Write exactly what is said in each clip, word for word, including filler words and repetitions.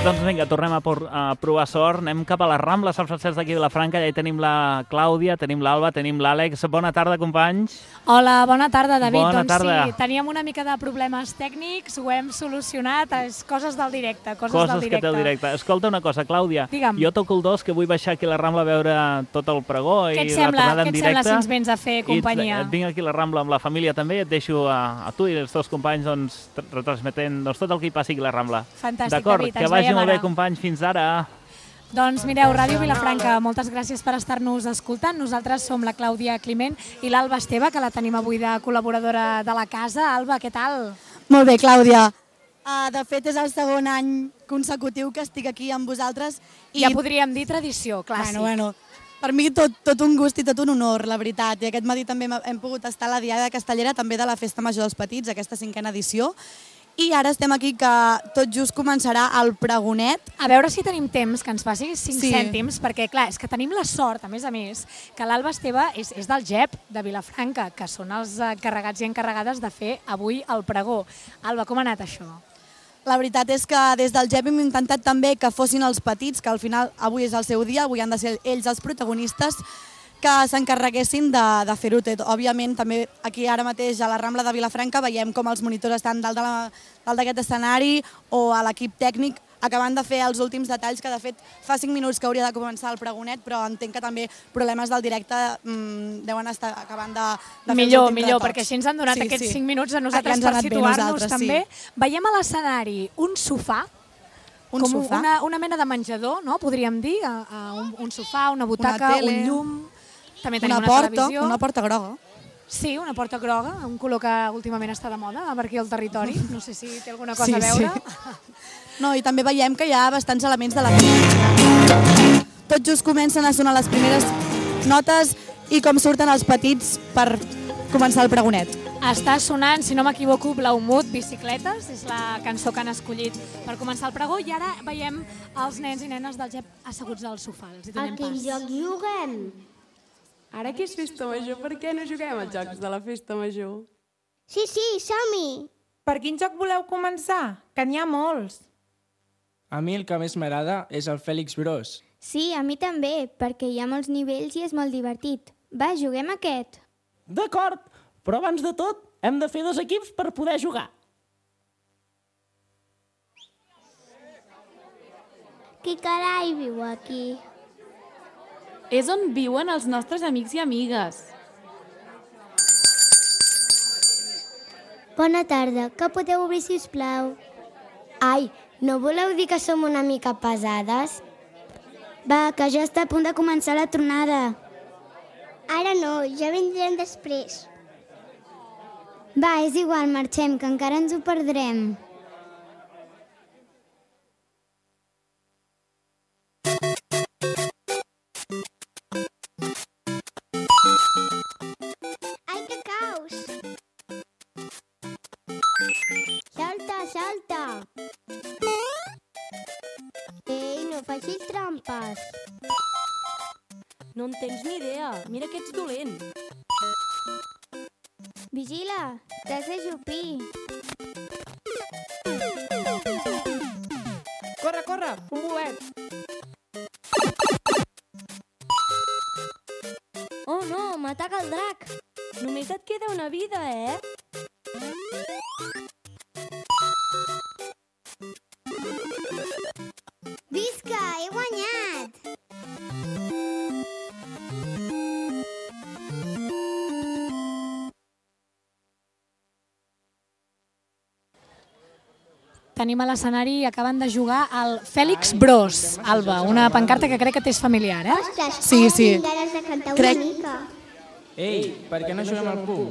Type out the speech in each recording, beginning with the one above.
Doncs vinga, tornem a, por, a provar sort. Anem cap a la Rambla, Sant Francesc d'aquí de Vilafranca. Allà hi tenim la Clàudia, tenim l'Alba, tenim l'Àlex. Bona tarda, companys. Hola, bona tarda, David. Bona doncs tarda. sí, teníem una mica de problemes tècnics, ho hem solucionat, és coses del directe, coses, Coses del directe. que té el directe. Escolta una cosa, Clàudia. Digue'm. Jo toco el dos, que vull baixar aquí a la Rambla a veure tot el pregó Què i et la sembla, tornada què en et sembla directe. si ens vens a fer companyia? I et, et vinc aquí a la Rambla amb la família també i et deixo a, a tu i els teus companys doncs, retransmetent doncs, tot el que hi passi aquí a la Rambla. Fantàstic, D'acord, David, que ens vagi veiem molt bé, ara. companys. Fins ara. Doncs mireu, Ràdio Vilafranca, moltes gràcies per estar-nos escoltant. Nosaltres som la Clàudia Climent i l'Alba Esteve, que la tenim avui de col·laboradora de la casa. Alba, què tal? Molt bé, Clàudia. Uh, de fet, és el segon any consecutiu que estic aquí amb vosaltres. I... Ja podríem dir tradició, clàssic. Bueno, bueno, per mi tot, tot un gust i tot un honor, la veritat. I aquest matí també hem- hem pogut estar a la Diada Castellera, també de la Festa Major dels Petits, aquesta cinquena edició. I ara estem aquí que tot just començarà el pregonet. A veure si tenim temps que ens faci cinc Sí. cèntims, perquè clar, és que tenim la sort, a més a més, que l'Alba Esteve és, és del G E P de Vilafranca, que són els encarregats i encarregades de fer avui el pregó. Alba, com ha anat això? La veritat és que des del G E P hem intentat també que fossin els petits, que al final avui és el seu dia, avui han de ser ells els protagonistes, que s'encarreguessin de, de fer-ho tot. Òbviament, també aquí ara mateix a la Rambla de Vilafranca veiem com els monitors estan dalt de la- dalt d'aquest escenari o a l'equip tècnic acabant de fer els últims detalls, que de fet fa cinc minuts que hauria de començar el pregonet, però entenc que també problemes del directe mmm, deuen estar acabant de, de fer Millor, els últims millor, retocs. perquè així ens han donat Sí, aquests sí. cinc minuts a Ah, ja nosaltres ens ha per anat bé situar-nos nosaltres, també. sí. Veiem a l'escenari un sofà, Un com sofà. Una, una mena de menjador, no? Podríem dir, a, a un, un sofà, una butaca, tele, un llum, també tenim una, una, porta, televisió. una porta groga. Sí, una porta groga, un color que últimament està de moda per aquí al territori. No sé si té alguna cosa Sí, a veure. sí. No, i també veiem que hi ha bastants elements de la música. Tot just comencen a sonar les primeres notes i com surten els petits per començar el pregonet. Està sonant, si no m'equivoco, Blaumut, Bicicletes, és la cançó que han escollit per començar el pregó, i ara veiem els nens i nenes del G E P asseguts al sofà. Els hi A donem quin pas. joc juguem? Ara que és festa major, per què no juguem als jocs de la festa major? Sí, sí, som-hi! Per quin joc voleu començar? Que n'hi ha molts. A mi el que més m'agrada és el Fèlix Bros. Sí, a mi també, perquè hi ha molts nivells i és molt divertit. Va, juguem aquest. D'acord, però abans de tot hem de fer dos equips per poder jugar. Qui carai viu aquí? És on viuen els nostres amics i amigues. Bona tarda, que podeu obrir, sisplau? Ai, no voleu dir que som una mica pesades? Va, que ja està a punt de començar la tronada. Ara no, ja vindrem després. Va, és igual, marxem, que encara ens ho perdrem. Ai, que caus! Salta, salta! Ei, no facis trampes! No en tens ni idea. Mira que ets dolent. Vigila, t'has d'ajupir. Corre, corre, un bolet. Oh no, m'ataca el drac. Només et queda una vida, eh? Visca, he guanyat! Tenim a l'escenari i acaben de jugar al Fèlix Bros, Alba, una pancarta que crec que t'és familiar, eh? Ostres, Sí, ara sí. tinc ganes de cantar Crec- una mica. Ei, per què no juguem al punt?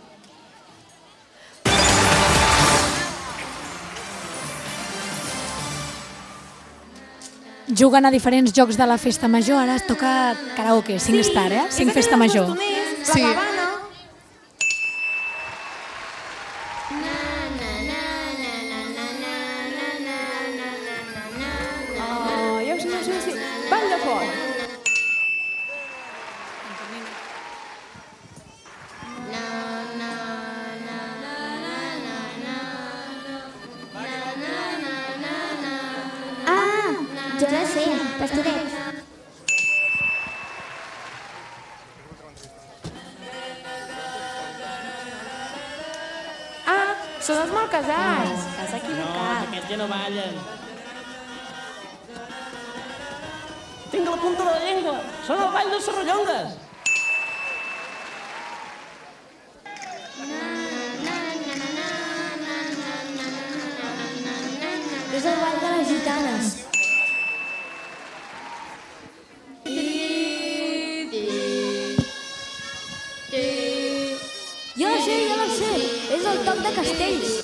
Juguen a diferents jocs de la festa major, ara es toca karaoke, cinc star, eh? cinc festa major. Sí. Oh, ja ho sé, ja ho sé, ja ho sé. Ball de foc! Ah, Jo la sé, pastoret. Ah, són els malcasats. T'has No, equivocat. aquests ja no ballen. Tinc la punta de la llengua. Són el ball de Serrallongues. És el ball de les gitanes. Jo la sé, jo la sé. És el toc de castells.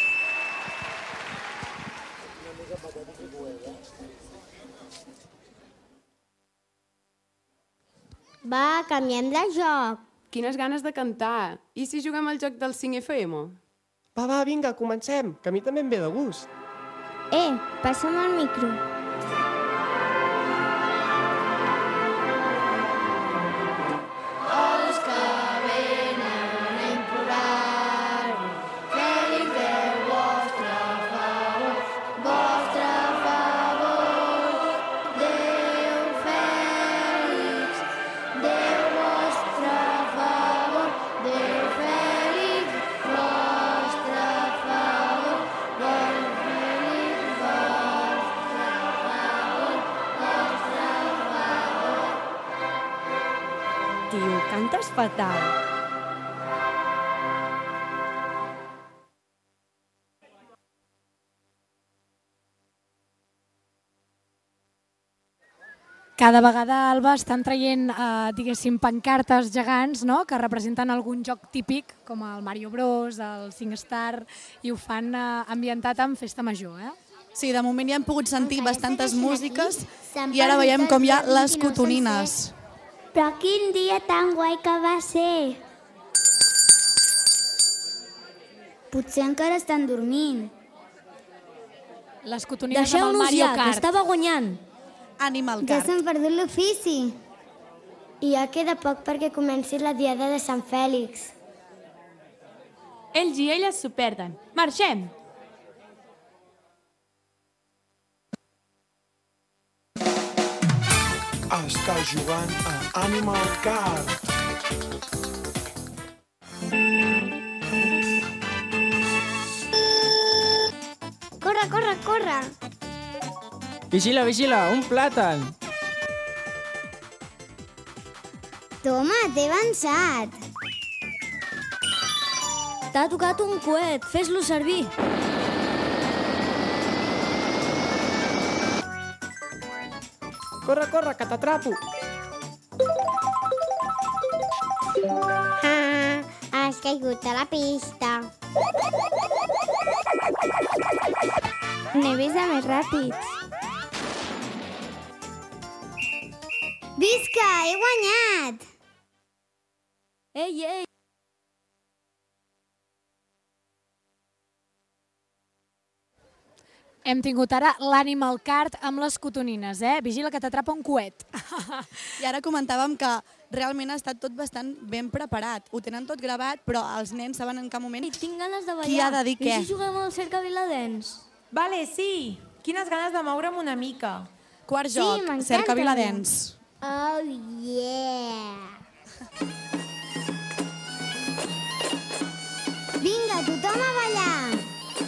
Va, canviem de joc. Quines ganes de cantar. I si juguem al joc del cinc F M? Va, va, vinga, comencem, que a mi també em ve de gust. Eh, passa'm el micro. Els que venen a implorar, Fèlix, Déu vostre favor, vostre favor. Déu Fèlix, Déu vostre favor, Déu Fèlix, vostre favor, Déu Fèlix, vostre favor, vostre favor. Tio, cantes fatal. Cada vegada, Alba, estan traient, eh, diguéssim, pancartes gegants, no?, que representen algun joc típic, com el Mario Bros, el SingStar, i ho fan eh, ambientat amb festa major, eh? Sí, de moment ja hem pogut sentir Encara bastantes segueixen músiques aquí? S'han i ara perdut veiem el com hi ha dia les vint-i-nou cotonines. Però quin dia tan guai que va ser. Potser encara estan dormint. Les cotonines amb el Deixeu-nos Mario ja, que Kart. estava guanyant. Animal Ja Kart. s'han perdut l'ofici. I ja queda poc perquè comenci la diada de Sant Fèlix. Ells i elles s'ho perden. Marxem! Està jugant a Animal Kart. Corre, corre, corre! Vigila, vigila, un plàtan. Toma, t'he avançat. T'ha tocat un coet, fes-lo servir. Corre, corre, que t'atrapo. Ah, has caigut a la pista. N'he vist de més ràpids. Visca, he guanyat! Ei, ei! Hem tingut ara l'Animal Kart amb les cotonines, eh? Vigila que t'atrapa un coet. I ara comentàvem que realment ha estat tot bastant ben preparat. Ho tenen tot gravat, però els nens saben en cap moment Tinc ganes de ballar. qui ha de dir què. I si juguem al Cerca Viladens? Vale, sí. Quines ganes de moure'm una mica. Quart Sí, joc, m'encanta. Cerca Viladens. Oh, yeah! Vinga, tothom a ballar!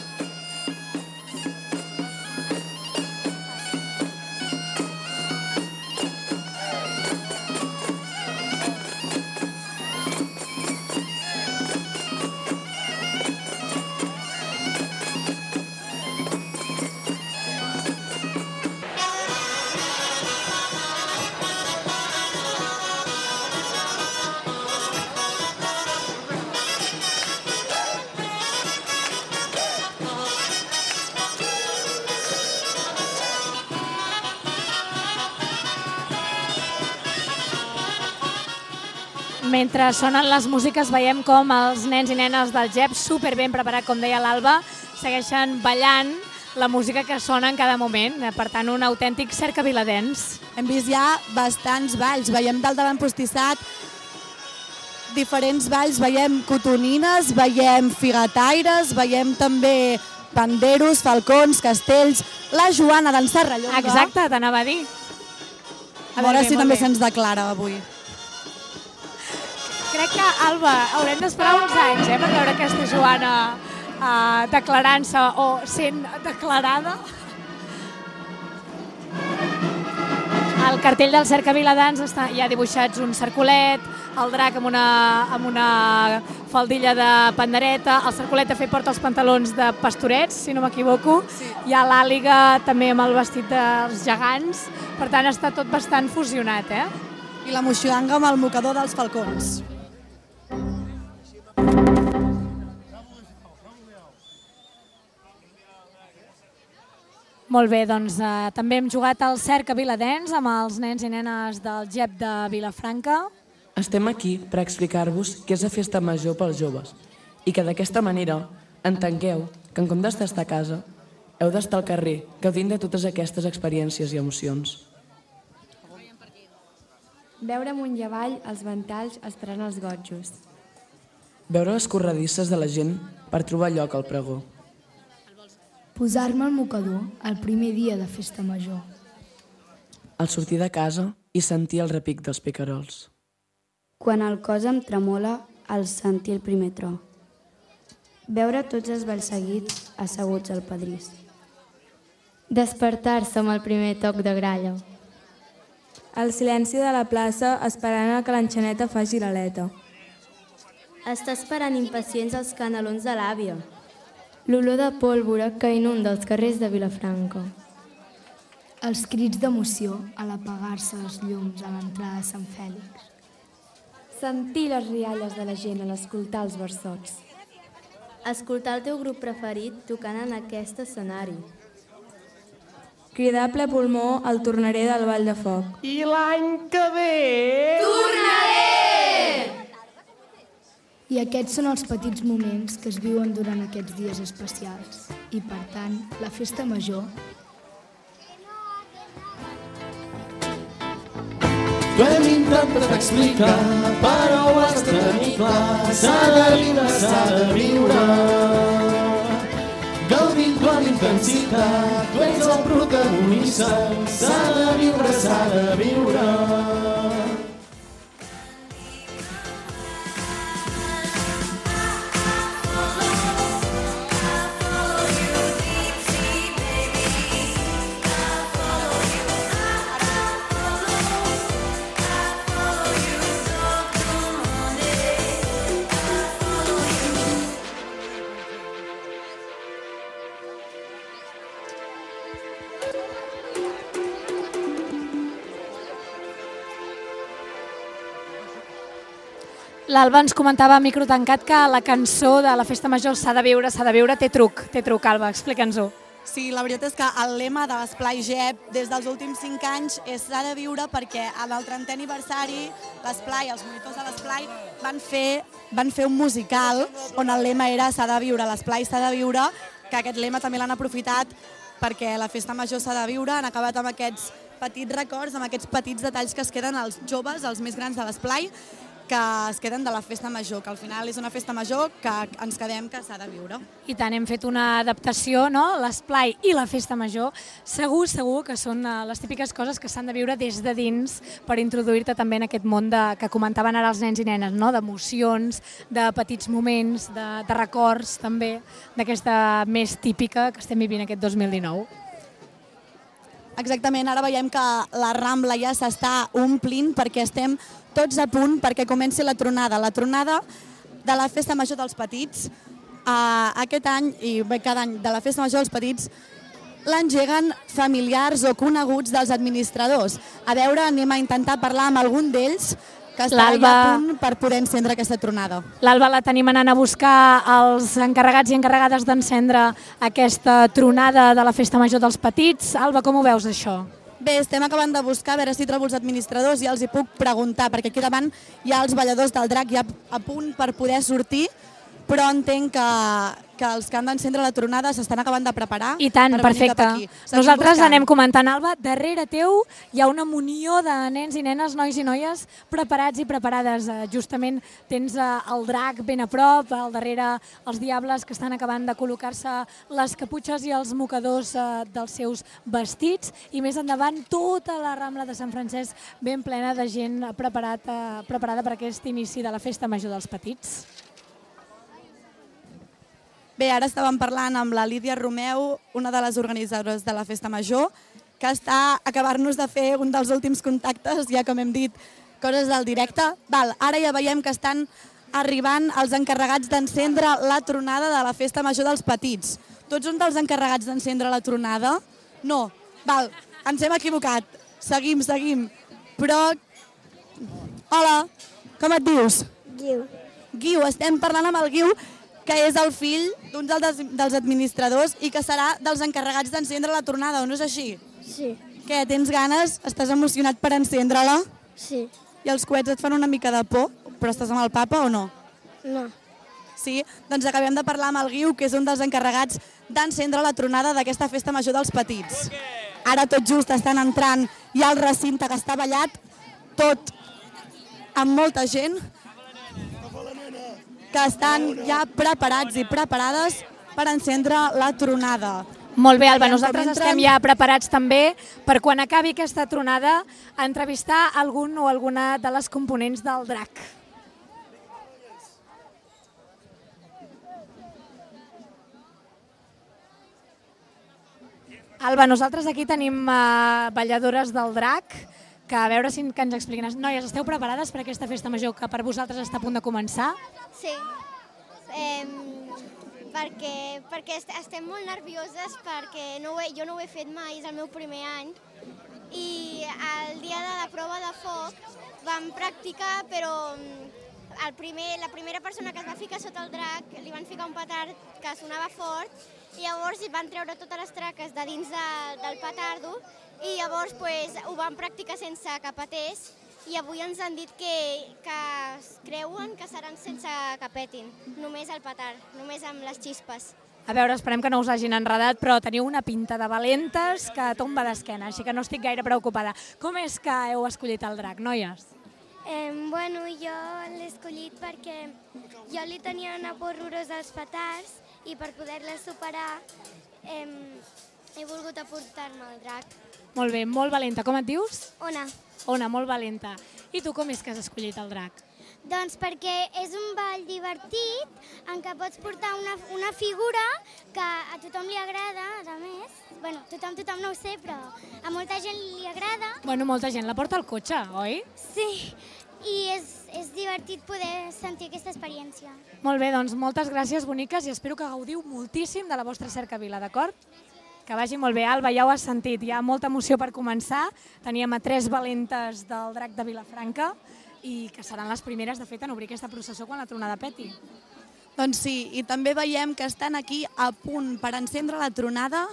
Mentre sonen les músiques veiem com els nens i nenes del G E P, super ben preparat, com deia l'Alba, segueixen ballant la música que sona en cada moment. Per tant, un autèntic Cerca Viladens. Hem vist ja bastants balls. Veiem dalt de l'empostissat diferents balls. Veiem cotonines, veiem figataires, veiem també panderos, falcons, castells, la Joana d'en Serrallonga. Exacte, t'anava a dir. A veure si també se'ns declara avui. Crec que, Alba, haurem d'esperar uns anys eh, per veure aquesta Joana eh, declarant-se o sent declarada. Al cartell del Cerca Viladans està, hi ha dibuixats un cercolet, el drac amb una, amb una faldilla de pandereta, el cercolet de fet porta els pantalons de pastorets, si no m'equivoco, sí. Hi ha l'àliga també amb el vestit dels gegants, per tant està tot bastant fusionat, eh? I la moixiganga amb el mocador dels falcons. Molt bé, doncs eh, també hem jugat al Cerca Viladens amb els nens i nenes del G E P de Vilafranca. Estem aquí per explicar-vos què és la festa major pels joves i que d'aquesta manera entengueu que en comptes d'estar a casa heu d'estar al carrer gaudint de totes aquestes experiències i emocions. Veure amunt i avall els ventalls esperant els gotjos. Veure les corredisses de la gent per trobar lloc al pregó. Posar-me al mocador el primer dia de festa major. Al sortir de casa i sentir el repic dels picarols. Quan el cos em tremola al sentir el primer tro. Veure tots els balls seguits asseguts al pedrís. Despertar-se amb el primer toc de gralla. El silenci de la plaça esperant a que l'enxaneta faci l'aleta. Estar esperant impacients els canelons de l'àvia. L'olor de pólvora que inunda els carrers de Vilafranca. Els crits d'emoció a l'apagar-se els llums a l'entrada de Sant Fèlix. Sentir les rialles de la gent en escoltar els versots. Escoltar el teu grup preferit tocant en aquest escenari. Cridar a ple pulmó el tornaré del Ball de Foc. I l'any que ve... Tornaré! I aquests són els petits moments que es viuen durant aquests dies especials. I, per tant, la festa major... T'ho hem intentat explicar, però ho has de tenir clar. S'ha de viure, s'ha de viure. Gaudint-ho amb intensitat, tu ets el protagonista. S'ha de viure, s'ha de viure. L'Alba ens comentava a micro tancat que la cançó de la festa major s'ha de viure, s'ha de viure, té truc, té truc, Alba, explica'ns-ho. Sí, la veritat és que el lema de l'Esplai G E P des dels últims cinc anys és s'ha de viure perquè en el trentè aniversari l'Esplai, els monitors de l'Esplai van fer, van fer un musical on el lema era s'ha de viure, l'Esplai s'ha de viure, que aquest lema també l'han aprofitat perquè la festa major s'ha de viure, han acabat amb aquests petits records, amb aquests petits detalls que es queden als joves, els més grans de l'Esplai, que es queden de la festa major, que al final és una festa major que ens quedem que s'ha de viure. I tant, hem fet una adaptació, no? L'Esplai i la festa major. Segur, segur que són les típiques coses que s'han de viure des de dins per introduir-te també en aquest món de, que comentaven ara els nens i nenes, no? D'emocions, de petits moments, de, de records també, d'aquesta més típica que estem vivint aquest dos mil dinou. Exactament, ara veiem que la Rambla ja s'està omplint perquè estem tots a punt perquè comenci la tronada. La tronada de la Festa Major dels Petits, eh, aquest any, i bé, cada any de la Festa Major dels Petits, l'engeguen familiars o coneguts dels administradors. A veure, anem a intentar parlar amb algun d'ells que està ja a punt per poder encendre aquesta tronada. L'Alba la tenim anant a buscar els encarregats i encarregades d'encendre aquesta tronada de la Festa Major dels Petits. Alba, com ho veus, això? Bé, estem acabant de buscar, a veure si trobo els administradors i els hi puc preguntar, perquè aquí davant hi ha els balladors del drac ja a punt per poder sortir però entenc que, que els que han d'encendre la tronada s'estan acabant de preparar. I tant, per venir cap perfecte. aquí. Seguim Nosaltres buscant. anem comentant, Alba, darrere teu hi ha una munió de nens i nenes, nois i noies, preparats i preparades. Eh, Justament tens eh, el drac ben a prop, al darrere els diables que estan acabant de col·locar-se les caputxes i els mocadors eh, dels seus vestits, i més endavant tota la Rambla de Sant Francesc ben plena de gent preparat, eh, preparada per aquest inici de la Festa Major dels Petits. Bé, ara estàvem parlant amb la Lídia Romeu, una de les organitzadores de la Festa Major, que està a acabar-nos de fer un dels últims contactes, ja com hem dit, coses del directe. Val, ara ja veiem que estan arribant els encarregats d'encendre la tronada de la Festa Major dels Petits. Tots són dels encarregats d'encendre la tronada? No. Val, ens hem equivocat. Seguim, seguim. Però... Hola, com et dius? Guiu. Guiu, estem parlant amb el Guiu, que és el fill d'un dels, dels administradors i que serà dels encarregats d'encendre la tronada, o no és així? Sí. Què, tens ganes? Estàs emocionat per encendre-la? Sí. I els coets et fan una mica de por? Però estàs amb el papa o no? No. Sí? Doncs acabem de parlar amb el Guiu, que és un dels encarregats d'encendre la tronada d'aquesta Festa Major dels Petits. Ara tot just estan entrant ja al recinte que està ballat, tot amb molta gent, que estan ja preparats i preparades per encendre la tronada. Molt bé, Alba, nosaltres estem ja preparats també per quan acabi aquesta tronada entrevistar algun o alguna de les components del drac. Alba, nosaltres aquí tenim uh, balladores del drac, que a veure si que ens expliquin. Noies, esteu preparades per aquesta festa major que per vosaltres està a punt de començar? Sí, eh, perquè, perquè est estem molt nervioses perquè no ho he, jo no ho he fet mai, és el meu primer any, i el dia de la prova de foc vam practicar, però el primer, la primera persona que es va ficar sota el drac li van ficar un petard que sonava fort, i llavors van treure totes les traques de dins de, del petardo, i llavors pues, ho vam practicar sense que petés, i avui ens han dit que, que creuen que seran sense que petin, només el petard, només amb les xispes. A veure, esperem que no us hagin enredat, però teniu una pinta de valentes que tomba d'esquena, així que no estic gaire preocupada. Com és que heu escollit el drac, noies? Eh, bueno, jo l'he escollit perquè jo li tenia una por horrorosa als petards i per poder-la superar eh, he volgut aportar-me el drac. Molt bé, molt valenta. Com et dius? Ona. Ona, molt valenta. I tu com és que has escollit el drac? Doncs perquè és un ball divertit en què pots portar una, una figura que a tothom li agrada, a més. Bueno, tothom, tothom no ho sé, però a molta gent li agrada. Bueno, molta gent la porta al cotxe, oi? Sí, i és, és divertit poder sentir aquesta experiència. Molt bé, doncs moltes gràcies, boniques, i espero que gaudiu moltíssim de la vostra cercavila, d'acord? Que vagi molt bé. Alba, ja ho has sentit, hi ha molta emoció per començar. Teníem a tres valentes del drac de Vilafranca i que seran les primeres, de fet, en obrir aquesta processó quan la tronada peti. Doncs sí, i també veiem que estan aquí a punt per encendre la tronada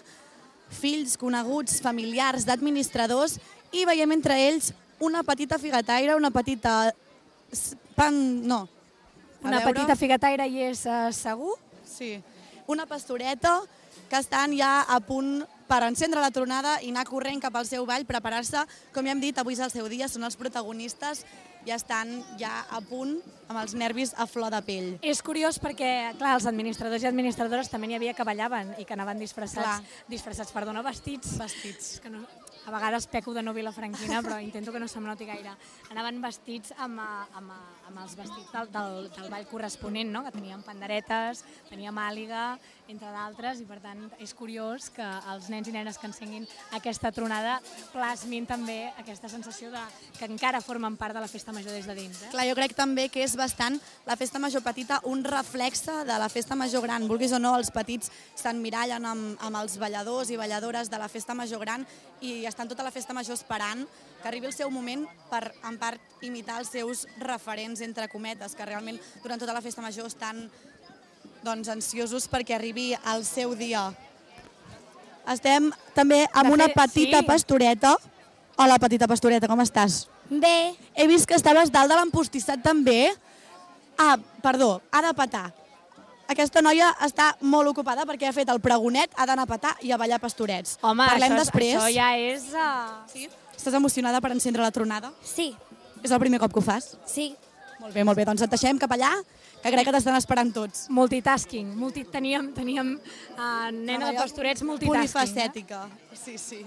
fills, coneguts, familiars, d'administradors, i veiem entre ells una petita figataire, una petita... Pan... no. Una petita figataire i és uh, segur? Sí. Una pastoreta que estan ja a punt per encendre la tronada i anar corrent cap al seu ball, preparar-se. Com ja hem dit, avui és el seu dia, són els protagonistes, ja estan ja a punt amb els nervis a flor de pell. És curiós perquè, clar, els administradors i administradores també n'hi havia que ballaven i que anaven disfressats, disfressats, perdona, vestits. Vestits. Que no, a vegades peco de no vilafranquina, però intento que no se'm noti gaire. Anaven vestits amb, amb, amb els vestits del, del, del ball corresponent, no? Que teníem panderetes, teníem àliga, entre d'altres, i per tant és curiós que els nens i nenes que encenguin aquesta tronada plasmin també aquesta sensació de que encara formen part de la festa major des de dins. Eh? Clar, jo crec també que és bastant la festa major petita un reflexe de la festa major gran. Vulguis o no, els petits s'emmirallen amb, amb els balladors i balladores de la festa major gran i estan tota la festa major esperant que arribi el seu moment per, en part, imitar els seus referents, entre cometes, que realment durant tota la festa major estan doncs, ansiosos perquè arribi el seu dia. Estem també amb una petita pastoreta. Hola, petita pastoreta, com estàs? Bé. He vist que estaves dalt de l'empostissat també. Ah, perdó, ha de petar. Aquesta noia està molt ocupada perquè ha fet el pregonet, ha d'anar a petar i a ballar pastorets. Home, Parlem això, després. això ja és... Uh... Sí? Estàs emocionada per encendre la tronada? Sí. És el primer cop que ho fas? Sí. Molt bé, molt bé. Doncs et deixem cap allà, que crec que t'estan esperant tots. Multitasking. Multi... Teníem, teníem uh, nena de pastorets multitasking. Polifacètica. Eh? Sí, sí.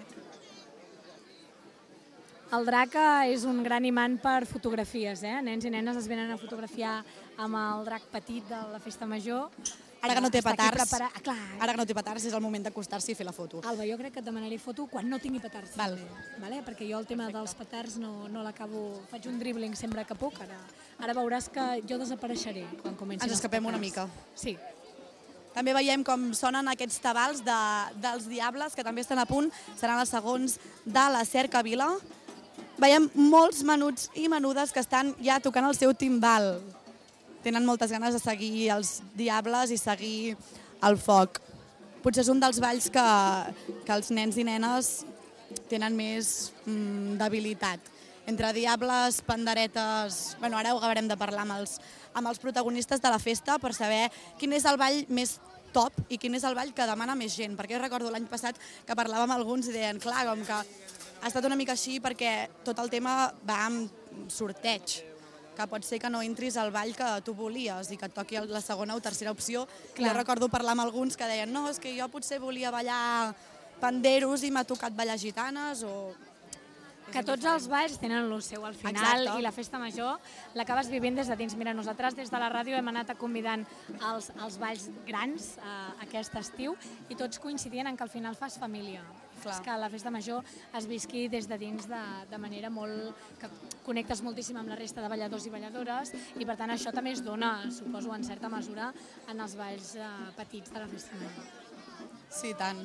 El drac és un gran imant per fotografies, eh? Nens i nenes es venen a fotografiar amb el drac petit de la festa major. Ara que no té petards, Ah, clar. ara que no té petards és el moment d'acostar-s'hi i fer la foto. Alba, jo crec que et demanaré foto quan no tingui petards. Val. Vale? Perquè jo el tema dels petards no, no l'acabo... Faig un dribbling sempre que puc. Ara, ara veuràs que jo desapareixeré quan comencin Ens els escapem petards. una mica. Sí. També veiem com sonen aquests tabals de, dels Diables, que també estan a punt. Seran els segons de la Cercavila. Veiem molts menuts i menudes que estan ja tocant el seu timbal. Tenen moltes ganes de seguir els Diables i seguir el foc. Potser és un dels balls que, que els nens i nenes tenen més mm, debilitat. Entre Diables, panderetes... Bueno, ara ho acabarem de parlar amb els, amb els protagonistes de la festa per saber quin és el ball més top i quin és el ball que demana més gent. Perquè jo recordo l'any passat que parlàvem amb alguns i deien, clar, com que ha estat una mica així perquè tot el tema va amb sorteig, que pot ser que no entris al ball que tu volies i que et toqui la segona o tercera opció. Clar. Jo recordo parlar amb alguns que deien no, és que jo potser volia ballar panderos i m'ha tocat ballar gitanes o... Que tots els balls tenen el seu al final. Exacte. I la festa major l'acabes vivint des de dins. Mira, nosaltres des de la ràdio hem anat convidant els, els balls grans eh, aquest estiu i tots coincidien en que al final fas família. Clar. És que la festa major es visqui des de dins de, de manera molt... que connectes moltíssim amb la resta de balladors i balladores i per tant això també es dona, suposo, en certa mesura en els balls eh, petits de la festa major. Sí, tant.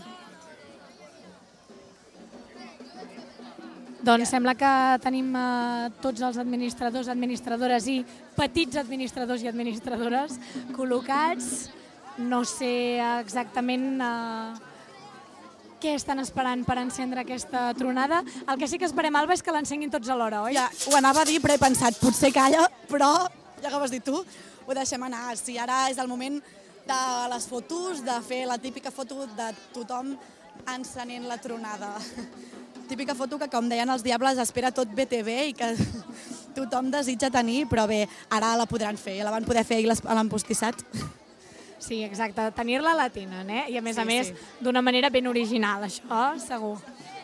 Doncs sembla que tenim eh, tots els administradors, administradores i petits administradors i administradores col·locats. No sé exactament eh, què estan esperant per encendre aquesta tronada. El que sí que esperem, Alba, és que l'encenguin tots alhora, oi? Ja, ho anava a dir, però he pensat, potser calla, però, ja que ho has dit tu, ho deixem anar. Si ara és el moment de les fotos, de fer la típica foto de tothom encenent la tronada. Típica foto que, com deien els Diables, espera tot B T V i que tothom desitja tenir, però bé, ara la podran fer, la van poder fer ahir a l'empostissat. Sí, exacte, tenir-la la tenen, eh? I a més Sí, a més, sí. d'una manera ben original, això, segur.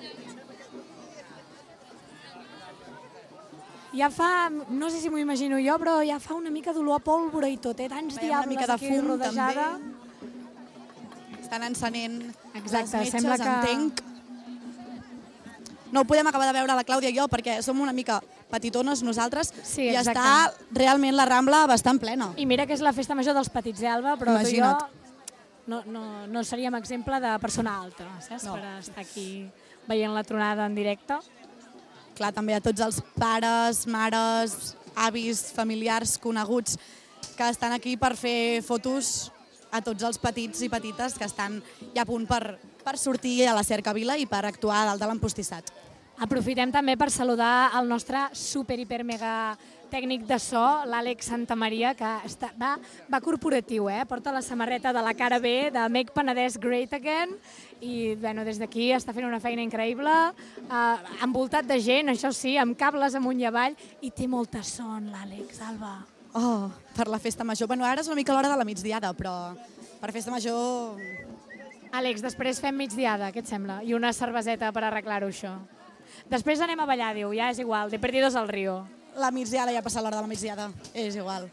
Ja fa, no sé si m'ho imagino jo, però ja fa una mica d'olor a pólvora i tot, eh? Tants Veiem una diables mica de aquí fum, rodejada. també. Estan encenent Exacte, les metges, sembla que- entenc. No ho podem acabar de veure la Clàudia i jo perquè som una mica petitones nosaltres Sí, i exacte. està realment la Rambla bastant plena. I mira que és la festa major dels petits, eh, Alba? Però Imagina't. tu i jo no, no, no seríem exemple de persona alta, saps? No. Per estar aquí veient la tronada en directe. Clar, també a tots els pares, mares, avis, familiars, coneguts que estan aquí per fer fotos a tots els petits i petites que estan ja a punt per, per sortir a la Cercavila i per actuar dalt de l'empostissat. Aprofitem també per saludar el nostre super, hiper, mega tècnic de so, l'Àlex Santamaria, que està, va, va corporatiu, eh? Porta la samarreta de la cara B, de Make Penedès Great Again, i bueno, des d'aquí està fent una feina increïble, eh, envoltat de gent, això sí, amb cables amunt i avall, i té molta son, l'Àlex, Alba. Oh, per la festa major. Bueno, ara és una mica l'hora de la migdiada, però per festa major... Àlex, després fem migdiada, què et sembla? I una cerveseta per arreglar-ho, això. Després anem a ballar, diu, ja és igual, de perdidos al río. La migdiada, ja ha passat l'hora de la migdiada, és igual.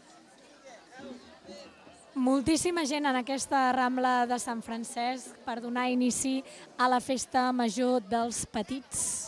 Moltíssima gent en aquesta Rambla de Sant Francesc per donar inici a la festa major dels petits.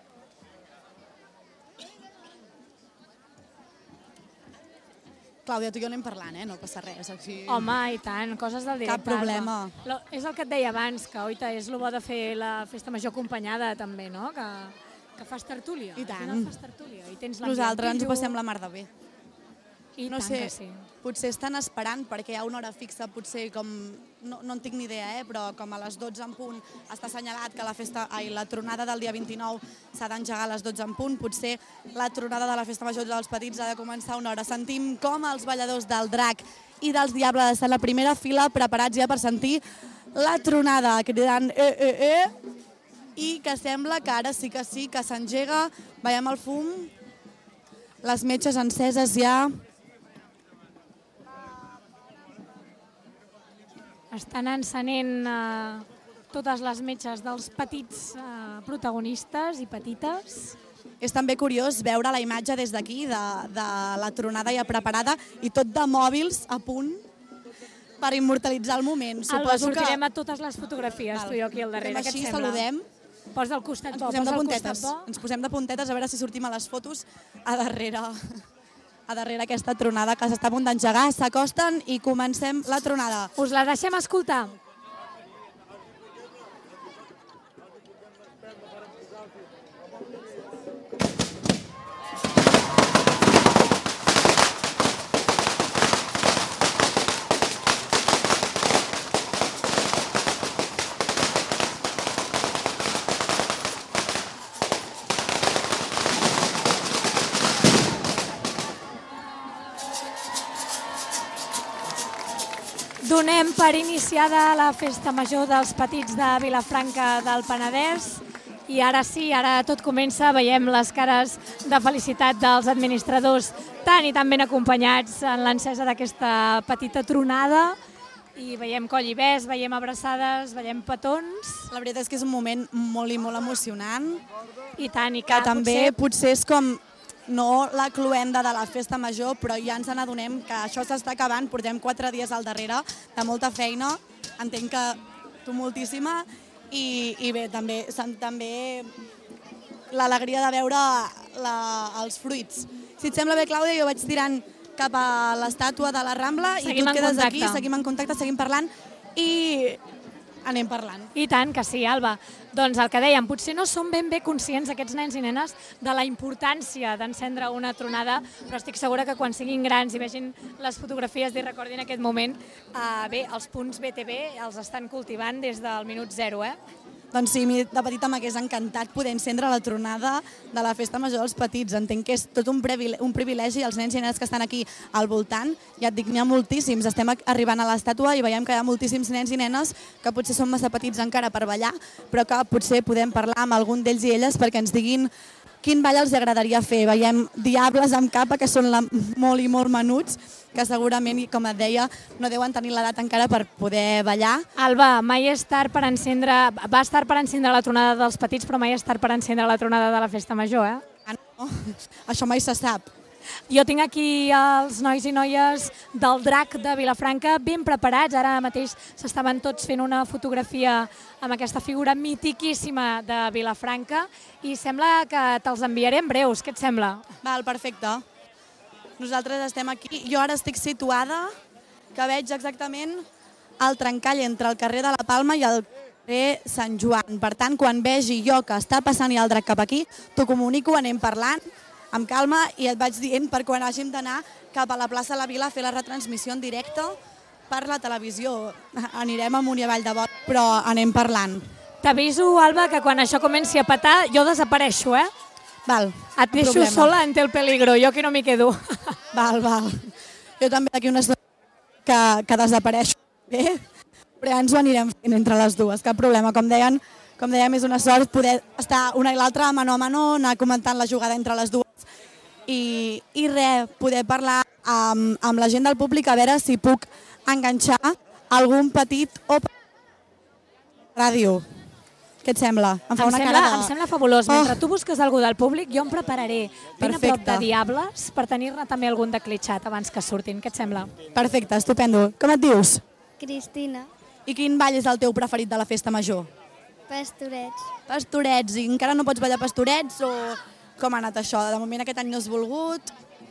Clàudia, tu i jo anem parlant, eh? No passa res. Així... Home, i tant, coses del directe. Cap problema. Lo, és el que et deia abans, que oita, és el bo de fer la festa major acompanyada també, no? Que, que fas tertúlia. I tant. Al final fas tertúlia. I tens l'ambient Nosaltres ens ho pillo. passem la mar de bé. I no tant sé, que sí. potser estan esperant perquè hi ha una hora fixa, potser com, no, no en tinc ni idea, eh, però com a les dotze en punt està assenyalat que la festa, ai, la tronada del dia vint-i-nou s'ha d'engegar a les dotze en punt, potser la tronada de la festa major dels petits ha de començar a una hora. Sentim com els balladors del Drac i dels Diables estan a la primera fila preparats ja per sentir la tronada, cridant eh, eh, eh, i que sembla que ara sí que sí, que s'engega, veiem el fum, les metges enceses ja. Estan encenent eh, totes les metges dels petits eh, protagonistes i petites. És també curiós veure la imatge des d'aquí, de, de la tronada ja preparada i tot de mòbils a punt per immortalitzar el moment. Alba, Suposo sortirem que... a totes les fotografies, tu i jo aquí al darrere, Fem què et així, sembla? saludem. Posa el costat Ens bo, posem de posa el puntetes. costat bo. Ens posem de puntetes a veure si sortim a les fotos a darrere, a darrere aquesta tronada que s'està a punt d'engegar. S'acosten i comencem la tronada. Us la deixem escoltar. Donem per iniciada la festa major dels petits de Vilafranca del Penedès i ara sí, ara tot comença, veiem les cares de felicitat dels administradors tan i tan ben acompanyats en l'encesa d'aquesta petita tronada i veiem coll i bes, veiem abraçades, veiem petons. La veritat és que és un moment molt i molt emocionant. I tant, i que, que també potser... potser és com no la cluenda de la festa major, però ja ens n'adonem que això s'està acabant, portem quatre dies al darrere de molta feina, entenc que tu moltíssima, i, i bé, també, també l'alegria de veure la, els fruits. Si et sembla bé, Clàudia, jo vaig tirant cap a l'estàtua de la Rambla seguim i tu et quedes contacte. aquí, seguim en contacte, seguim parlant i anem parlant. I tant que sí, Alba. Doncs el que dèiem, potser no són ben bé conscients aquests nens i nenes de la importància d'encendre una tronada, però estic segura que quan siguin grans i vegin les fotografies i recordin aquest moment, eh, bé, els punts B T V els estan cultivant des del minut zero, eh? Doncs sí, de petita m'hagués encantat poder encendre la tronada de la festa major dels petits. Entenc que és tot un privilegi, un privilegi els nens i nenes que estan aquí al voltant. Ja et dic, n'hi ha moltíssims. Estem arribant a l'estàtua i veiem que hi ha moltíssims nens i nenes que potser són massa petits encara per ballar, però que potser podem parlar amb algun d'ells i elles perquè ens diguin quin ball els agradaria fer. Veiem diables amb capa, que són la, molt i molt menuts, que segurament, com et deia, no deuen tenir l'edat encara per poder ballar. Alba, mai és tard per encendre... Va estar per encendre la tronada dels petits, però mai és tard per encendre la tronada de la festa major, eh? Ah, no? Això mai se sap. Jo tinc aquí els nois i noies del Drac de Vilafranca ben preparats. Ara mateix s'estaven tots fent una fotografia amb aquesta figura mitiquíssima de Vilafranca i sembla que te'ls enviaré en breus. Què et sembla? Val, perfecte. Nosaltres estem aquí. Jo ara estic situada, que veig exactament el trencall entre el carrer de la Palma i el carrer Sant Joan. Per tant, quan vegi jo que està passant i el drac cap aquí, t'ho comunico, anem parlant amb calma i et vaig dient per quan hàgim d'anar cap a la plaça de la Vila a fer la retransmissió en directe per la televisió. Anirem amunt i avall de bot, però anem parlant. T'aviso, Alba, que quan això comenci a petar jo desapareixo, eh? Val, et deixo problema. sola ante el peligro, jo aquí no m'hi quedo. Val, val. Jo també d'aquí una estona que, que desapareixo. Bé, però ja ens ho anirem fent entre les dues, cap problema. Com deien, com dèiem, és una sort poder estar una i l'altra mano a mano, anar comentant la jugada entre les dues i, i res, poder parlar amb, amb la gent del públic a veure si puc enganxar algun petit o ràdio. Què et sembla? Em fa em una sembla, cara de... Em sembla fabulós. Mentre Oh. tu busques algú del públic, jo em prepararé ben a prop Perfecte. de Diables per tenir-ne també algun de clitxat abans que surtin. Què et sembla? Perfecte, estupendo. Com et dius? Cristina. I quin ball és el teu preferit de la festa major? Pastorets. Pastorets. I encara no pots ballar pastorets o com ha anat això? De moment aquest any no has volgut?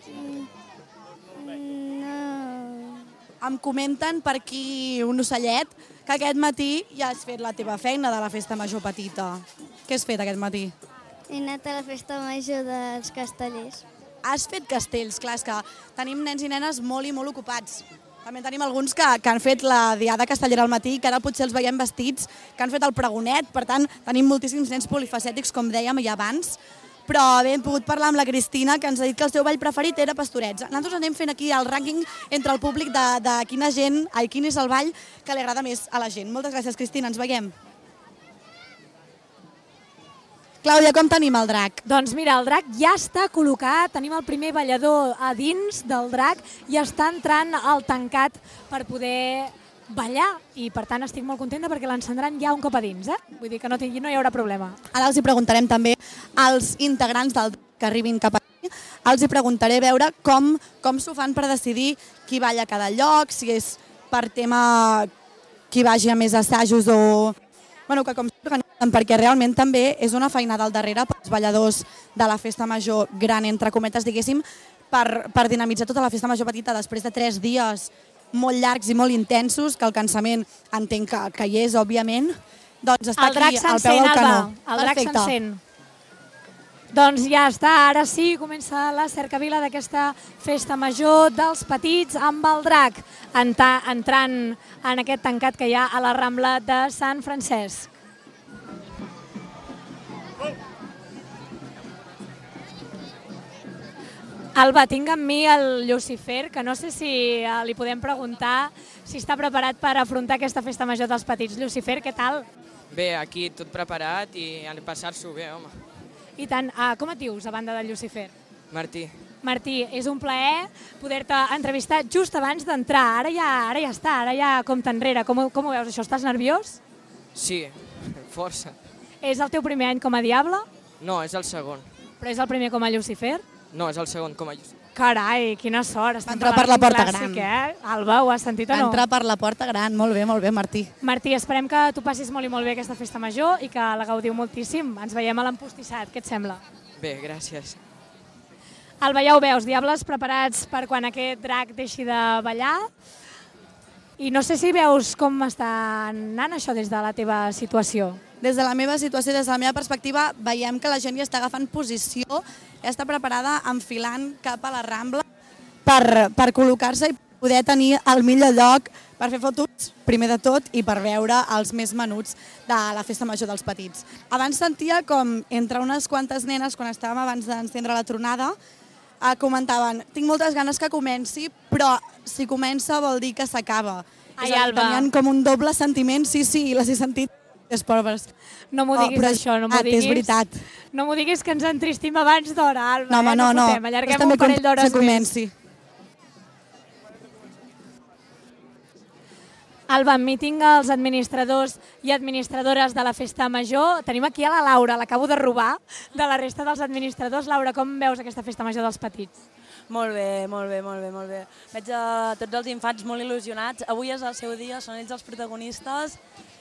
No. Em comenten per aquí un ocellet que aquest matí ja has fet la teva feina de la festa major petita. Què has fet aquest matí? He anat a la festa major dels castellers. Has fet castells, clar, és que tenim nens i nenes molt i molt ocupats. També tenim alguns que, que han fet la diada castellera al matí, que ara potser els veiem vestits, que han fet el pregonet, per tant, tenim moltíssims nens polifacètics, com dèiem ja abans, però bé, hem pogut parlar amb la Cristina, que ens ha dit que el seu ball preferit era Pastorets. Nosaltres anem fent aquí el rànquing entre el públic de, de quina gent, ai, quin és el ball que li agrada més a la gent. Moltes gràcies, Cristina, ens veiem. Clàudia, com tenim el drac? Doncs mira, el drac ja està col·locat, tenim el primer ballador a dins del drac i està entrant al tancat per poder ballar i per tant estic molt contenta perquè l'encendran ja un cop a dins, eh? Vull dir que no, tingui, no hi haurà problema. Ara els hi preguntarem també als integrants del que arribin cap aquí, els hi preguntaré veure com, com s'ho fan per decidir qui balla a cada lloc, si és per tema qui vagi a més assajos o... Bueno, que com s'organitzen, perquè realment també és una feinada al darrere pels balladors de la festa major gran, entre cometes, diguéssim, per, per dinamitzar tota la festa major petita després de tres dies molt llargs i molt intensos, que el cansament entenc que, que hi és, òbviament, doncs està aquí al peu del canó. El drac s'encén. Doncs ja està, ara sí, comença la cercavila d'aquesta festa major dels petits amb el drac, entrant en aquest tancat que hi ha a la Rambla de Sant Francesc. Alba, tinc amb mi el Lucifer, que no sé si li podem preguntar si està preparat per afrontar aquesta festa major dels petits. Lucifer, què tal? Bé, aquí tot preparat i a passar-s'ho bé, home. I tant. Ah, com et dius, a banda del Lucifer? Martí. Martí, és un plaer poder-te entrevistar just abans d'entrar. Ara ja, ara ja està, ara ja compta enrere. Com, com ho veus, això? Estàs nerviós? Sí, força. És el teu primer any com a Diable? No, és el segon. Però és el primer com a Lucifer? No, és el segon com a Lucifer. Carai, quina sort. Va entrar per la porta clàssic, gran. Eh? Alba, ho has sentit o no? Va entrar per la porta gran. Molt bé, molt bé, Martí. Martí, esperem que tu passis molt i molt bé aquesta festa major i que la gaudiu moltíssim. Ens veiem a l'Empostissat. Què et sembla? Bé, gràcies. Alba, ja ho veus, Diables preparats per quan aquest drac deixi de ballar. I no sé si veus com està anant això des de la teva situació. Des de la meva situació, des de la meva perspectiva, veiem que la gent ja està agafant posició, ja està preparada enfilant cap a la Rambla per, per col·locar-se i poder tenir el millor lloc per fer fotos, primer de tot, i per veure els més menuts de la festa major dels petits. Abans sentia com entre unes quantes nenes, quan estàvem abans d'encendre la tronada, eh, comentaven, tinc moltes ganes que comenci, però si comença vol dir que s'acaba. Ai, Alba. Tenien com un doble sentiment, sí, sí, les he sentit. No m'ho diguis, oh, això, no m'ho ah, diguis. És veritat. No m'ho diguis que ens entristim abans d'hora, Alba. No, home, eh? no, no. Fotem, allarguem un parell d'hores més. Alba, amb mi tinc els administradors i administradores de la festa major. Tenim aquí a la Laura, l'acabo de robar, de la resta dels administradors. Laura, com veus aquesta festa major dels petits? Molt bé, molt bé, molt bé, molt bé. Veig a tots els infants molt il·lusionats. Avui és el seu dia, són ells els protagonistes.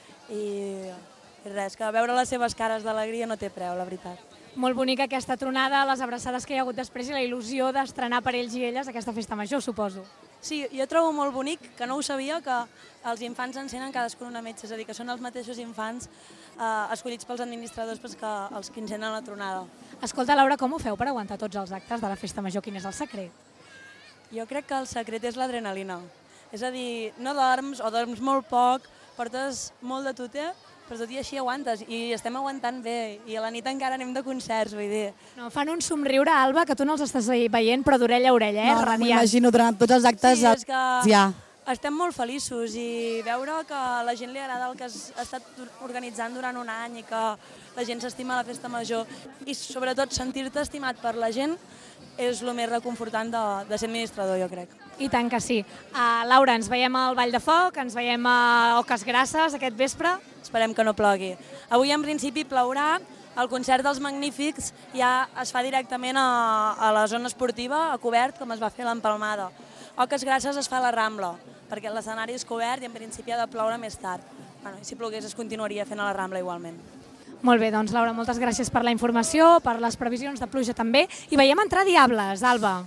I res, que veure les seves cares d'alegria no té preu, la veritat. Molt bonica aquesta tronada, les abraçades que hi ha hagut després i la il·lusió d'estrenar per ells i elles aquesta festa major, suposo. Sí, jo trobo molt bonic, que no ho sabia, que els infants encenen cadascun una metge, és a dir, que són els mateixos infants eh, escollits pels administradors pels que, els que encenen la tronada. Escolta, Laura, com ho feu per aguantar tots els actes de la festa major? Quin és el secret? Jo crec que el secret és l'adrenalina. És a dir, no dorms o dorms molt poc, portes molt de tute, però tot i així aguantes, i estem aguantant bé, i a la nit encara anem de concerts, vull dir. No, fan un somriure, Alba, que tu no els estàs veient, però d'orella a orella, eh? No, no m'imagino durant tots els actes. Sí, és que ja. estem molt feliços i veure que a la gent li agrada el que has estat organitzant durant un any i que la gent s'estima la festa major i sobretot sentir-te estimat per la gent és el més reconfortant de, de ser administrador, jo crec. I tant que sí. Uh, Laura, ens veiem al Ball de Foc, ens veiem a Oques Grasses aquest vespre. Esperem que no plogui. Avui en principi plourà, el concert dels Magnífics ja es fa directament a, a la zona esportiva, a cobert, com es va fer l'Empalmada. Oques Grasses es fa a la Rambla, perquè l'escenari és cobert i en principi ha de ploure més tard. Bueno, si plogués es continuaria fent a la Rambla igualment. Molt bé, doncs Laura, moltes gràcies per la informació, per les previsions de pluja també. I veiem entrar Diables, Alba.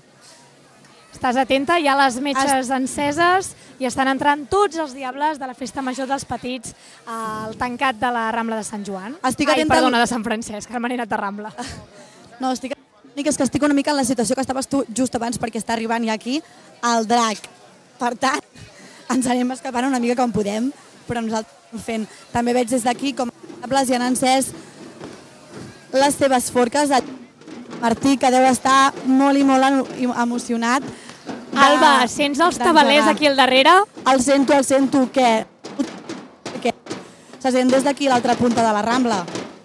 Estàs atenta, hi ha les metges enceses i estan entrant tots els Diables de la festa major dels petits al tancat de la Rambla de Sant Joan. Estic Ai, atenta... perdona, de Sant Francesc, que m'han anat de Rambla. No, estic... és que estic una mica en la situació que estaves tu just abans perquè està arribant ja aquí el drac. Per tant, ens anem escapant una mica com podem, però nosaltres fent. També veig des d'aquí com els Diables hi han encès les seves forques Martí, que deu estar molt i molt emocionat. Alba, sents els tabalers aquí al darrere? El sento, el sento, què? Què? Se sent des d'aquí l'altra punta de la Rambla.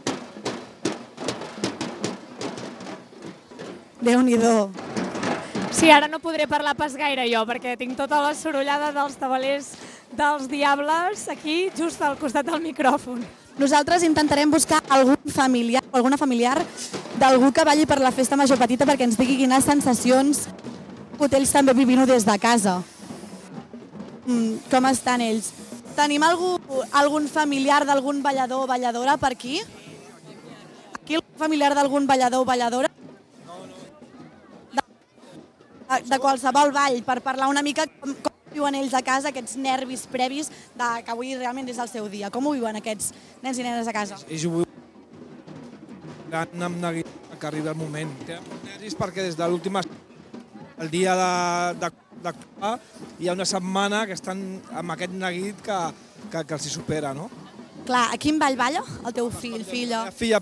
Déu-n'hi-do. Sí, ara no podré parlar pas gaire jo, perquè tinc tota la sorollada dels tabalers dels Diables aquí, just al costat del micròfon. Nosaltres intentarem buscar algun familiar o alguna familiar d'algú que balli per la festa major petita perquè ens digui quines sensacions ells també vivint-ho des de casa. Mm, com estan ells? Tenim algú, algun familiar d'algun ballador o balladora per aquí? Aquí algun familiar d'algun ballador o balladora? De, de qualsevol ball, per parlar una mica com, com viuen ells a casa, aquests nervis previs de, que avui realment és el seu dia. Com ho viuen aquests nens i nenes a casa? Ells ho viuen amb neguit que arriba el moment. Tenen nervis perquè des de l'última... el dia d'actuar hi ha una setmana que estan amb aquest neguit que, que, que els hi supera, no? Clar, a quin ball balla el teu fill, filla? La filla...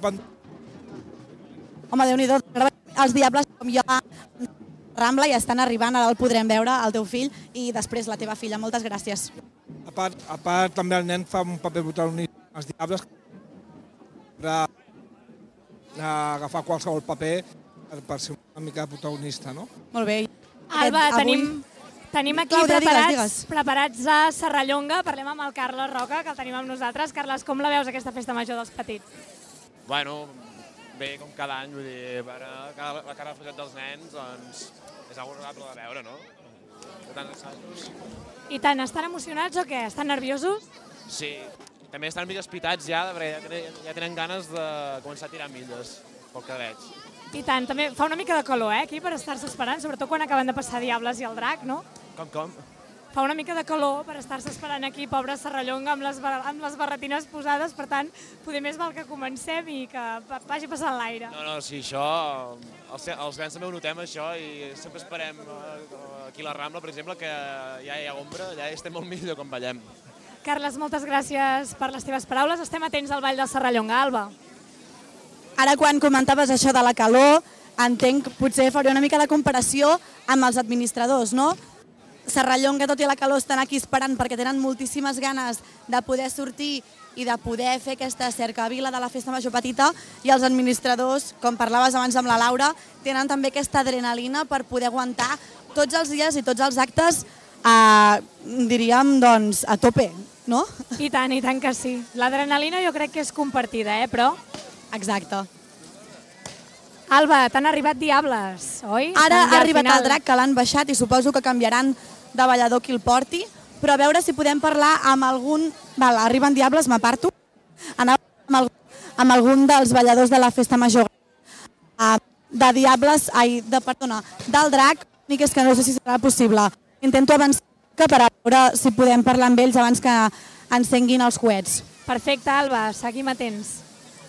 Home, Déu-n'hi-do, els Diables com jo a Rambla i estan arribant, ara el podrem veure, el teu fill, i després la teva filla. Moltes gràcies. A part, a part també el nen fa un paper protagonista als Diables per agafar qualsevol paper per ser una mica protagonista, no? Molt bé. Alba, Avui... tenim, tenim aquí Clàudia, preparats, digues, digues. preparats a Serrallonga. Parlem amb el Carles Roca, que el tenim amb nosaltres. Carles, com la veus, aquesta festa major dels petits? Bueno, bé, com cada any, vull dir, veure la cara de dels nens, doncs, és algo agradable de veure, no? De tants assajos. I tant, estan emocionats o què? Estan nerviosos? Sí, també estan mig espitats ja, perquè ja tenen, ja tenen ganes de començar a tirar milles, pel que veig. I tant, també fa una mica de calor, eh, aquí, per estar-se esperant, sobretot quan acaben de passar Diables i el Drac, no? Com, com? Fa una mica de calor per estar-se esperant aquí, pobre Serrallonga, amb les, amb les barretines posades, per tant, poder més val que comencem i que vagi passant l'aire. No, no, sí, això, els, els grans també ho notem, això, i sempre esperem aquí a la Rambla, per exemple, que ja hi ha ombra, ja estem molt millor quan ballem. Carles, moltes gràcies per les teves paraules. Estem atents al ball de Serrallonga, Alba. Ara, quan comentaves això de la calor, entenc que potser faria una mica de comparació amb els administradors, no? Serrallonga, tot i la calor, estan aquí esperant perquè tenen moltíssimes ganes de poder sortir i de poder fer aquesta cercavila de la festa major petita, i els administradors, com parlaves abans amb la Laura, tenen també aquesta adrenalina per poder aguantar tots els dies i tots els actes, eh, diríem, doncs, a tope, no? I tant, i tant que sí. L'adrenalina jo crec que és compartida, eh, però... Exacte. Alba, t'han arribat Diables, oi? Ara ha arribat el Drac, que l'han baixat, i suposo que canviaran de ballador qui el porti, però a veure si podem parlar amb algun... Val, arriben Diables, m'aparto. Anava amb, el... amb algun dels balladors de la festa major. Uh, de Diables, ai, de, perdona, del Drac, ni que és que no sé si serà possible. Intento avançar per a veure si podem parlar amb ells abans que encenguin els coets. Perfecte, Alba, seguim atents.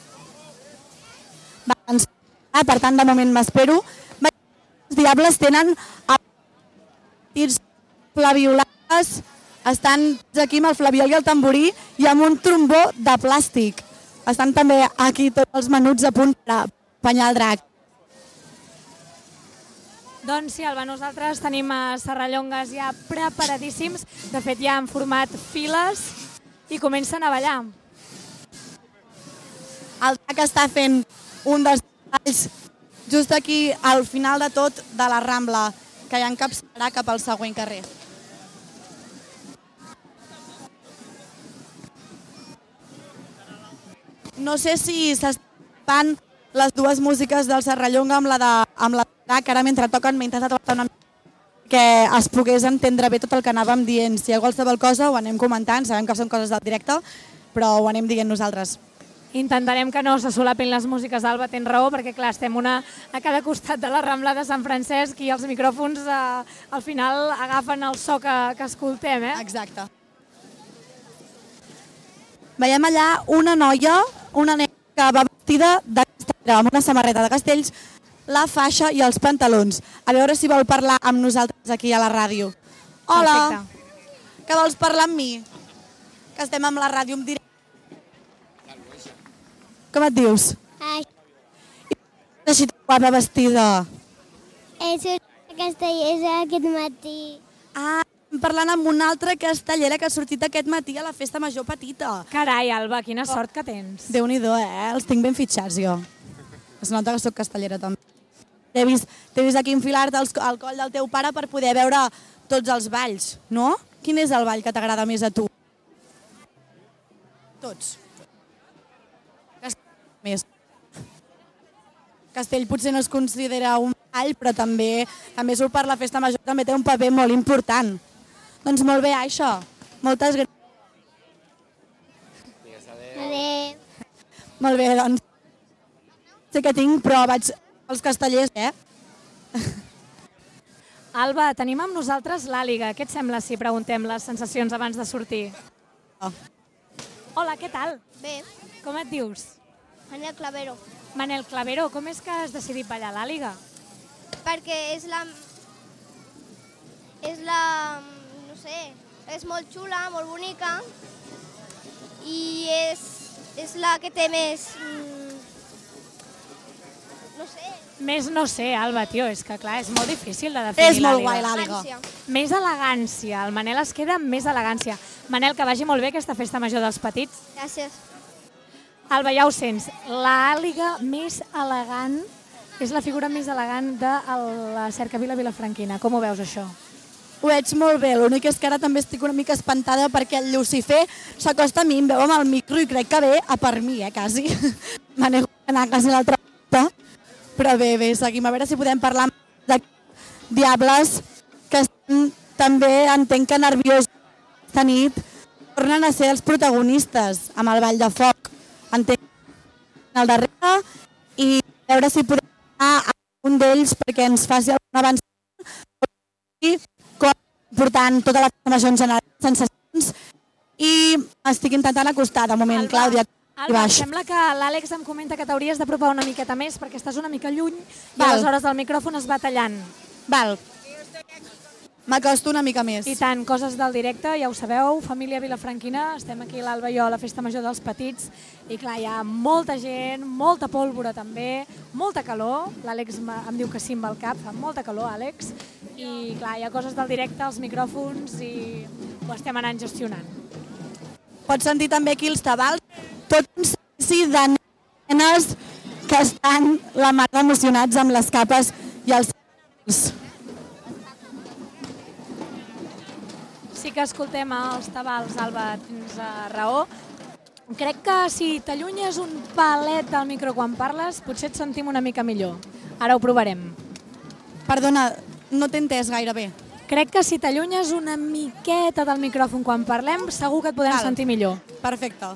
Va, ens... ah, per tant, de moment m'espero. Els Diables tenen petits flabiolades, estan aquí amb el flabiol i el tamborí i amb un trombó de plàstic. Estan també aquí tots els menuts a punt per apanyar el Drac. Doncs sí, Alba, nosaltres tenim a Serrallongues ja preparadíssims. De fet, ja han format files i comencen a ballar. El Drac està fent un dels balls just aquí al final de tot de la Rambla, que ja encapçalarà cap al següent carrer. No sé si s'estan les dues músiques del Serrallonga amb la de, amb la de Drac, ara mentre toquen m'he intentat adaptar una mica que es pogués entendre bé tot el que anàvem dient. Si hi ha qualsevol cosa ho anem comentant, sabem que són coses del directe, però ho anem dient nosaltres. Intentarem que no se solapin les músiques, Alba, tens raó, perquè clar, estem una a cada costat de la Rambla de Sant Francesc i els micròfons eh, al final agafen el so que, que escoltem, eh? Exacte. Veiem allà una noia, una nena que va vestida de castellera, amb una samarreta de castells, la faixa i els pantalons. A veure si vol parlar amb nosaltres aquí a la ràdio. Hola, perfecte. Que vols parlar amb mi? Que estem amb la ràdio en directe. Com et dius? Ai. així tan guapa vestida? He sortit a Castellers aquest matí. Ah, estem parlant amb una altra castellera que ha sortit aquest matí a la festa major petita. Carai, Alba, quina sort que tens. Déu-n'hi-do, eh? Els tinc ben fitxats, jo. Es nota que sóc castellera, també. T'he vist, t'he vist aquí enfilar-te al coll del teu pare per poder veure tots els balls, no? Quin és el ball que t'agrada més a tu? Tots. Castell més. Castell potser no es considera un ball, però també, també surt per la festa major, també té un paper molt important. Doncs molt bé, això. Moltes gràcies. Adéu. Molt bé, doncs. Sé que tinc, però vaig als castellers, eh? Alba, tenim amb nosaltres l'Àliga. Què et sembla si preguntem les sensacions abans de sortir? Oh. Hola, què tal? Bé. Com et dius? Manel Clavero. Manel Clavero, com és que has decidit ballar l'Àliga? Perquè és la... És la... no sé, és molt xula, molt bonica i és, és la que té més... no sé. Més no sé, Alba, tio, és que clar, és molt difícil de definir l'Àliga. És molt guai l'Àliga. Més elegància, el Manel es queda amb més elegància. Manel, que vagi molt bé aquesta festa major dels petits. Gràcies. Alba, ja ho sents, l'Àliga més elegant és la figura més elegant de la cercavila vilafranquina. Com ho veus, això? Ho veig molt bé, l'únic és que ara també estic una mica espantada perquè el Lucifer s'acosta a mi, em veu amb el micro i crec que ve a per mi, eh, quasi. Me n'he d'anar quasi l'altra volta. Però bé, bé, seguim a veure si podem parlar de diables que estan també, entenc que nerviosos aquesta nit, tornen a ser els protagonistes amb el Ball de Foc. Entenc que al darrere i veure si podem anar a un d'ells perquè ens faci algun avançament i com portant tota la festa major en general, sensacions, i estic intentant acostar de moment, Alba. Clàudia. Alba, em sembla que l'Àlex em comenta que t'hauries d'apropar una miqueta més perquè estàs una mica lluny i Val. aleshores el micròfon es va tallant. Val. M'acosto una mica més. I tant, coses del directe, ja ho sabeu, família vilafranquina, estem aquí l'Alba i jo a la festa major dels petits i clar, hi ha molta gent, molta pólvora també, molta calor, l'Àlex em diu que sí amb el cap, fa molta calor, Àlex, i clar, hi ha coses del directe, els micròfons i ho estem anant gestionant. Pots sentir també aquí els tabals, tot un seguici de nenes que estan la mar emocionats amb les capes i els tabals. Sí que escoltem els tabals, Alba, tens raó. Crec que si t'allunyes un palet del micro quan parles, potser et sentim una mica millor. Ara ho provarem. Perdona, no t'he entès gaire bé. Crec que si t'allunyes una miqueta del micròfon quan parlem, segur que et podem Val. sentir millor. Perfecte.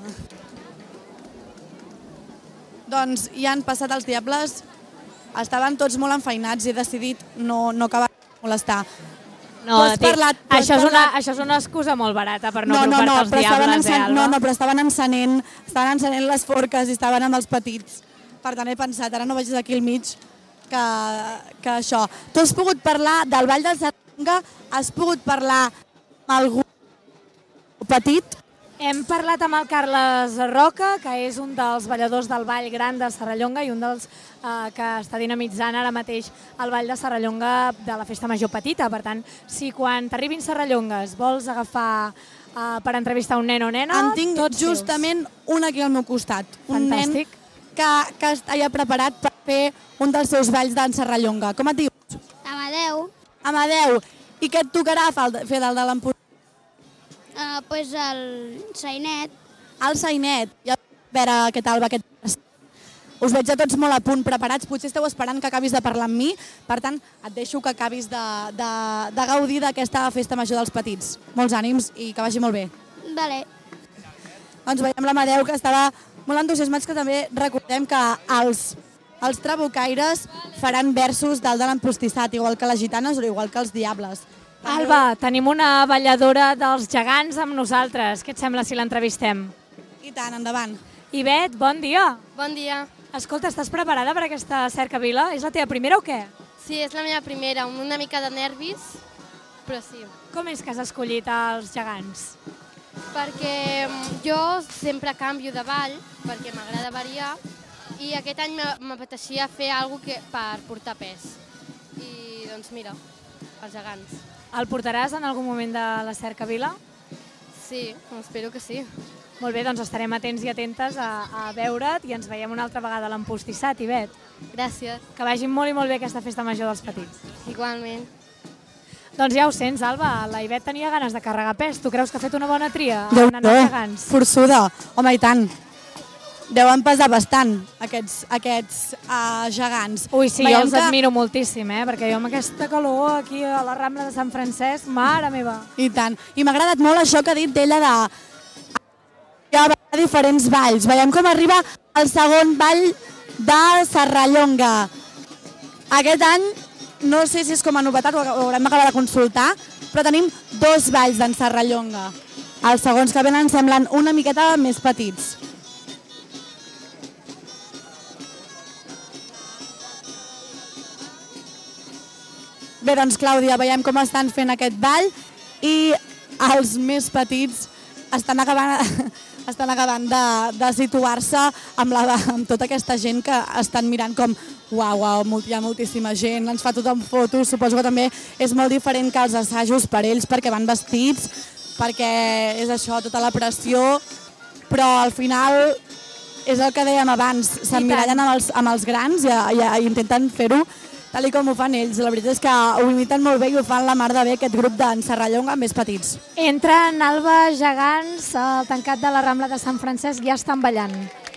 Doncs ja han passat els diables, estaven tots molt enfeinats i he decidit no, no acabar de molestar. No, Tu has dic, parlat- tu has això, és una, parlat- això és una excusa molt barata per no, no, no, apropar-te no, als però estaven diables, eh, encen- Alba? no, no, però estaven encenent, estaven encenent les forques i estaven amb els petits. Per tant, he pensat, ara no vagis aquí al mig, que, que això. Tu has pogut parlar del Ball de Serrallonga, has pogut parlar amb algú petit? Hem parlat amb el Carles Roca, que és un dels balladors del Ball Gran de Serrallonga i un dels eh, que està dinamitzant ara mateix el Ball de Serrallonga de la Festa Major Petita. Per tant, si quan t'arribin Serrallongues vols agafar eh, per entrevistar un nen o nena, En tinc tots justament un aquí al meu costat. Un Fantàstic. nen que, que està ja preparat per fer un dels seus balls d'en Serrallonga. Com et dius? Amadeu. Amadeu. I què et tocarà fer del de l'Empordà? Uh, pues el Sainet. El Sainet. Ja a veure què tal va aquest... Us veig a tots molt a punt, preparats. Potser esteu esperant que acabis de parlar amb mi. Per tant, et deixo que acabis de, de, de gaudir d'aquesta festa major dels petits. Molts ànims i que vagi molt bé. Vale. Doncs veiem l'Amadeu, que estava molt entusiasmats, que també recordem que els, els trabucaires faran versos del de l'empostissat, igual que les gitanes o igual que els diables. Alba, tenim una balladora dels gegants amb nosaltres. Què et sembla si l'entrevistem? I tant, endavant. Ivet, bon dia. Bon dia. Escolta, estàs preparada per aquesta cercavila? És la teva primera o què? Sí, és la meva primera, amb una mica de nervis, però sí. Com és que has escollit els gegants? Perquè jo sempre canvio de ball, perquè m'agrada variar, i aquest any m'apeteixia fer alguna cosa per portar pes. I doncs mira, els gegants. El portaràs en algun moment de la cercavila? Sí, espero que sí. Molt bé, doncs estarem atents i atentes a, a veure't i ens veiem una altra vegada a l'Empostissat, Ivet. Gràcies. Que vagi molt i molt bé aquesta festa major dels petits. Igualment. Doncs ja ho sents, Alba, la Ivet tenia ganes de carregar pes. Tu creus que ha fet una bona tria Déu-n'hi-do, anant als gegants? forçuda. Home, i tant. Deuen pesar bastant, aquests, aquests uh, gegants. Ui, sí, Veiem jo els que... admiro moltíssim, eh? Perquè jo amb aquesta calor aquí a la Rambla de Sant Francesc, mare meva. I tant. I m'ha agradat molt això que ha dit d'ella de... Hi ha diferents balls. Veiem com arriba el segon ball de Serrallonga. Aquest any, no sé si és com a novetat, ho haurem d'acabar de consultar, però tenim dos balls d'en Serrallonga. Els segons que venen semblen una miqueta més petits. Bé, doncs, Clàudia, veiem com estan fent aquest ball i els més petits estan acabant, estan acabant de, de situar-se amb, la, amb tota aquesta gent que estan mirant com uau, uau, hi ha moltíssima gent, ens fa tothom fotos, suposo que també és molt diferent que els assajos per ells perquè van vestits, perquè és això, tota la pressió, però al final és el que dèiem abans, s'emmirallen amb, els, amb els grans i, i, i intenten fer-ho tal com ho fan ells. La veritat és que ho imiten molt bé i ho fan la mar de bé aquest grup d'en Serrallonga més petits. Entren Alba, gegants, al tancat de la Rambla de Sant Francesc, ja estan ballant.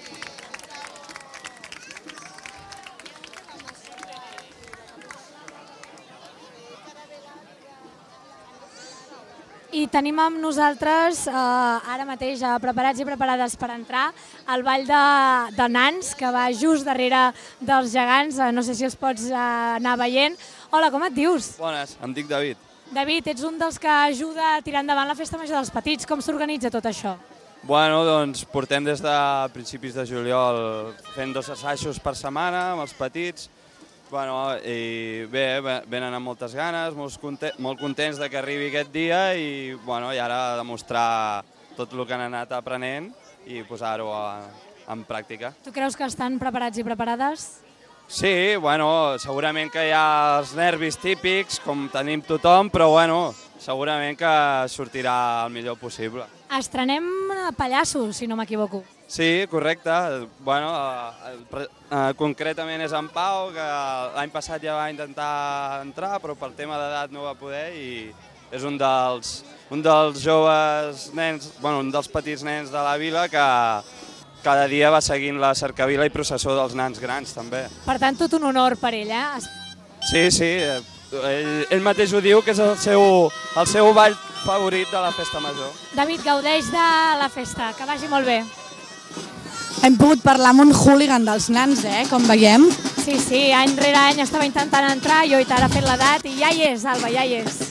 I tenim amb nosaltres, eh, ara mateix, eh, preparats i preparades per entrar al ball de, de nans, que va just darrere dels gegants. Eh, no sé si els pots eh, anar veient. Hola, com et dius? Bones, em dic David. David, ets un dels que ajuda a tirar endavant la festa major dels petits. Com s'organitza tot això? Bueno, doncs portem des de principis de juliol fent dos assajos per setmana amb els petits. Bueno, i bé, venen amb moltes ganes, molt contents, molt contents de que arribi aquest dia i, bueno, i ara demostrar tot el que han anat aprenent i posar-ho en pràctica. Tu creus que estan preparats i preparades? Sí, bueno, segurament que hi ha els nervis típics, com tenim tothom, però bueno, segurament que sortirà el millor possible. Estrenem pallassos, si no m'equivoco. Sí, correcte. Bueno, eh, eh, concretament és en Pau, que l'any passat ja va intentar entrar, però pel tema d'edat no va poder i és un dels, un dels joves nens, bueno, un dels petits nens de la vila que cada dia va seguint la cercavila i processó dels nans grans, també. Per tant, tot un honor per ell, eh? Sí, sí, ell, ell mateix ho diu, que és el seu, el seu ball favorit de la festa major. David, gaudeix de la festa, que vagi molt bé. Hem pogut parlar amb un hooligan dels nans, eh, com veiem. Sí, sí, any rere any estava intentant entrar, jo i t'ara fet l'edat i ja hi és, Alba, ja hi és.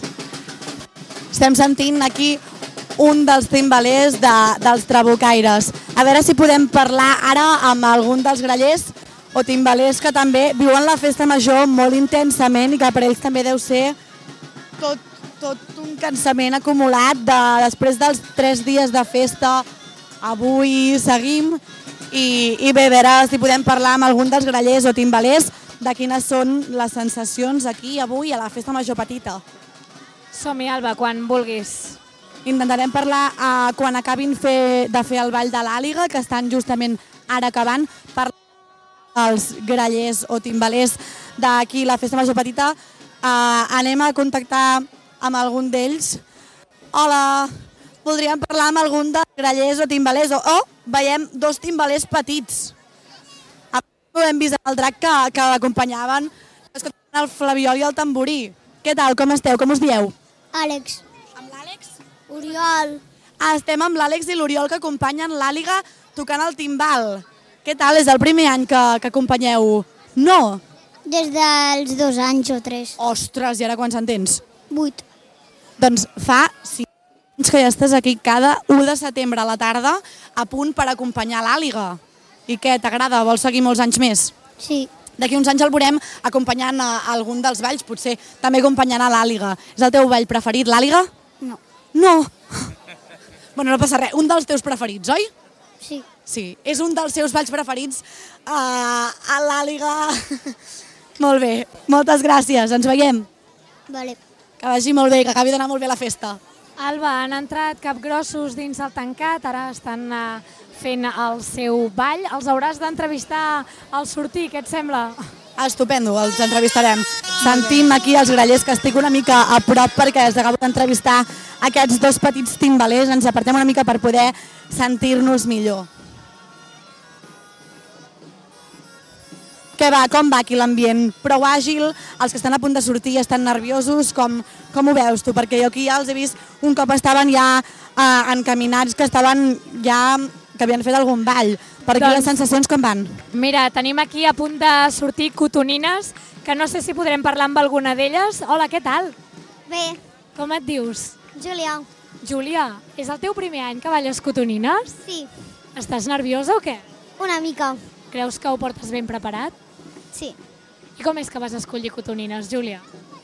Estem sentint aquí un dels timbalers de, dels trabucaires. A veure si podem parlar ara amb algun dels grallers o timbalers que també viuen la festa major molt intensament i que per ells també deu ser tot, tot un cansament acumulat de, després dels tres dies de festa. Avui seguim i, i bé, a veure si podem parlar amb algun dels grallers o timbalers de quines són les sensacions aquí avui a la festa major petita. Som-hi, Alba, quan vulguis. Intentarem parlar eh, quan acabin fer, de fer el ball de l'Àliga, que estan justament ara acabant, per els grallers o timbalers d'aquí la festa major petita. Eh, anem a contactar amb algun d'ells. Hola, voldríem parlar amb algun dels grallers o timbalers. Oh, oh, veiem dos timbalers petits. Hem vist el drac que, que l'acompanyaven, el flabiol i el tamborí. Què tal, com esteu, com us dieu? Àlex. Amb l'Àlex? Oriol. Ah, estem amb l'Àlex i l'Oriol que acompanyen l'Àliga tocant el timbal. Què tal, és el primer any que, que acompanyeu? No? Des dels dos anys o tres. Ostres, i ara quants en tens? Vuit. Doncs fa cinc anys que ja estàs aquí cada u de setembre a la tarda a punt per acompanyar l'Àliga. I què, t'agrada? Vols seguir molts anys més? Sí. D'aquí uns anys el veurem acompanyant a algun dels balls, potser també acompanyant a l'Àliga. És el teu ball preferit, l'Àliga? No. No? Bueno, no passa res. Un dels teus preferits, oi? Sí. Sí, és un dels seus balls preferits a, a l'Àliga. Molt bé, moltes gràcies, ens veiem. Vale. Que vagi molt bé, que acabi d'anar molt bé la festa. Alba, han entrat capgrossos dins el tancat, ara estan uh, fent el seu ball. Els hauràs d'entrevistar al sortir, què et sembla? Estupendo, els entrevistarem. Sentim aquí els grallers, que estic una mica a prop perquè els acabo d'entrevistar aquests dos petits timbalers. Ens apartem una mica per poder sentir-nos millor. Què va? Com va aquí l'ambient? Prou àgil? Els que estan a punt de sortir estan nerviosos? Com, com ho veus tu? Perquè jo aquí ja els he vist un cop estaven ja eh, encaminats, que estaven ja que havien fet algun ball. Per aquí doncs, les sensacions com van? Mira, tenim aquí a punt de sortir cotonines, que no sé si podrem parlar amb alguna d'elles. Hola, què tal? Bé. Com et dius? Júlia. Júlia, és el teu primer any que balles cotonines? Sí. Estàs nerviosa o què? Una mica. Creus que ho portes ben preparat? Sí. I com és que vas escollir cotonines, Júlia?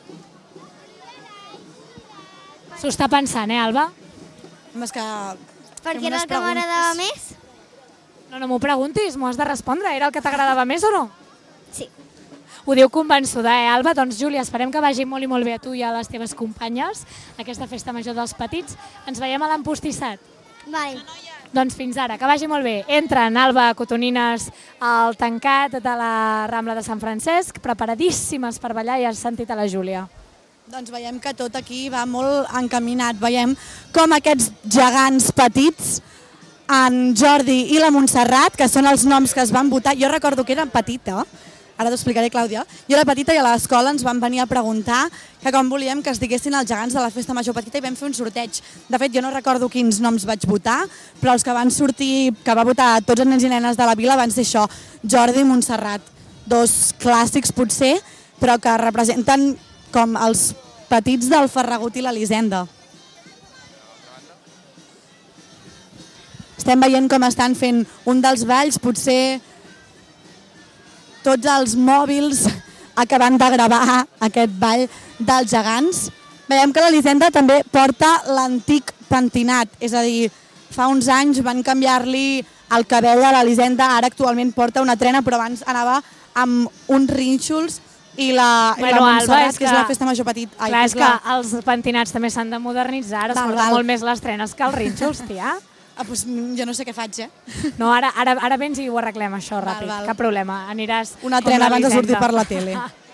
S'ho està pensant, eh, Alba? És que... Perquè era el que m'agradava més? No, no m'ho preguntis, m'ho has de respondre. Era el que t'agradava més o no? Sí. Ho diu convençuda, eh, Alba? Doncs, Júlia, esperem que vagi molt i molt bé a tu i a les teves companyes aquesta festa major dels petits. Ens veiem a l'empostissat. Vale. Doncs fins ara, que vagi molt bé. Entren Alba Cotonines al tancat de la Rambla de Sant Francesc, preparadíssimes per ballar, i has sentit a la Júlia. Doncs veiem que tot aquí va molt encaminat. Veiem com aquests gegants petits, en Jordi i la Montserrat, que són els noms que es van votar. Jo recordo que era petita, ara t'ho explicaré, Clàudia. Jo era petita i a l'escola ens van venir a preguntar que com volíem que es diguessin els gegants de la festa major petita i vam fer un sorteig. De fet, jo no recordo quins noms vaig votar, però els que van sortir, que va votar tots els nens i nenes de la vila van ser això, Jordi i Montserrat. Dos clàssics potser, però que representen com els petits del Ferragut i l'Elisenda. Estem veient com estan fent un dels balls, potser tots els mòbils acabant de gravar aquest ball dels gegants. Veiem que l'Elisenda també porta l'antic pentinat, és a dir, fa uns anys van canviar-li el cabell a l'Elisenda, ara actualment porta una trena, però abans anava amb uns rínxols i la, bueno, i la Montserrat, Alba, que, que és la festa major petit. Ai, clar, que és, és que els pentinats també s'han de modernitzar, ara es porten molt més les trenes que els rínxols, tia. Ah, doncs jo no sé què faig, eh? No, ara, ara, ara vens i ho arreglem, això, ràpid. Val, val. Cap problema, aniràs una trena abans de sortir per la tele.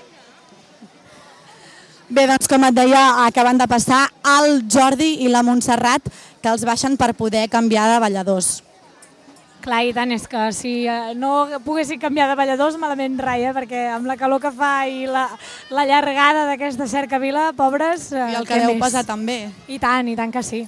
Bé, doncs com et deia, acaben de passar el Jordi i la Montserrat, que els baixen per poder canviar de balladors. Clar, i tant, és que si no poguessin canviar de balladors, malament rai, eh? Perquè amb la calor que fa i la, la llargada d'aquesta cercavila, pobres... I el que deu passar també. I tant, i tant que sí.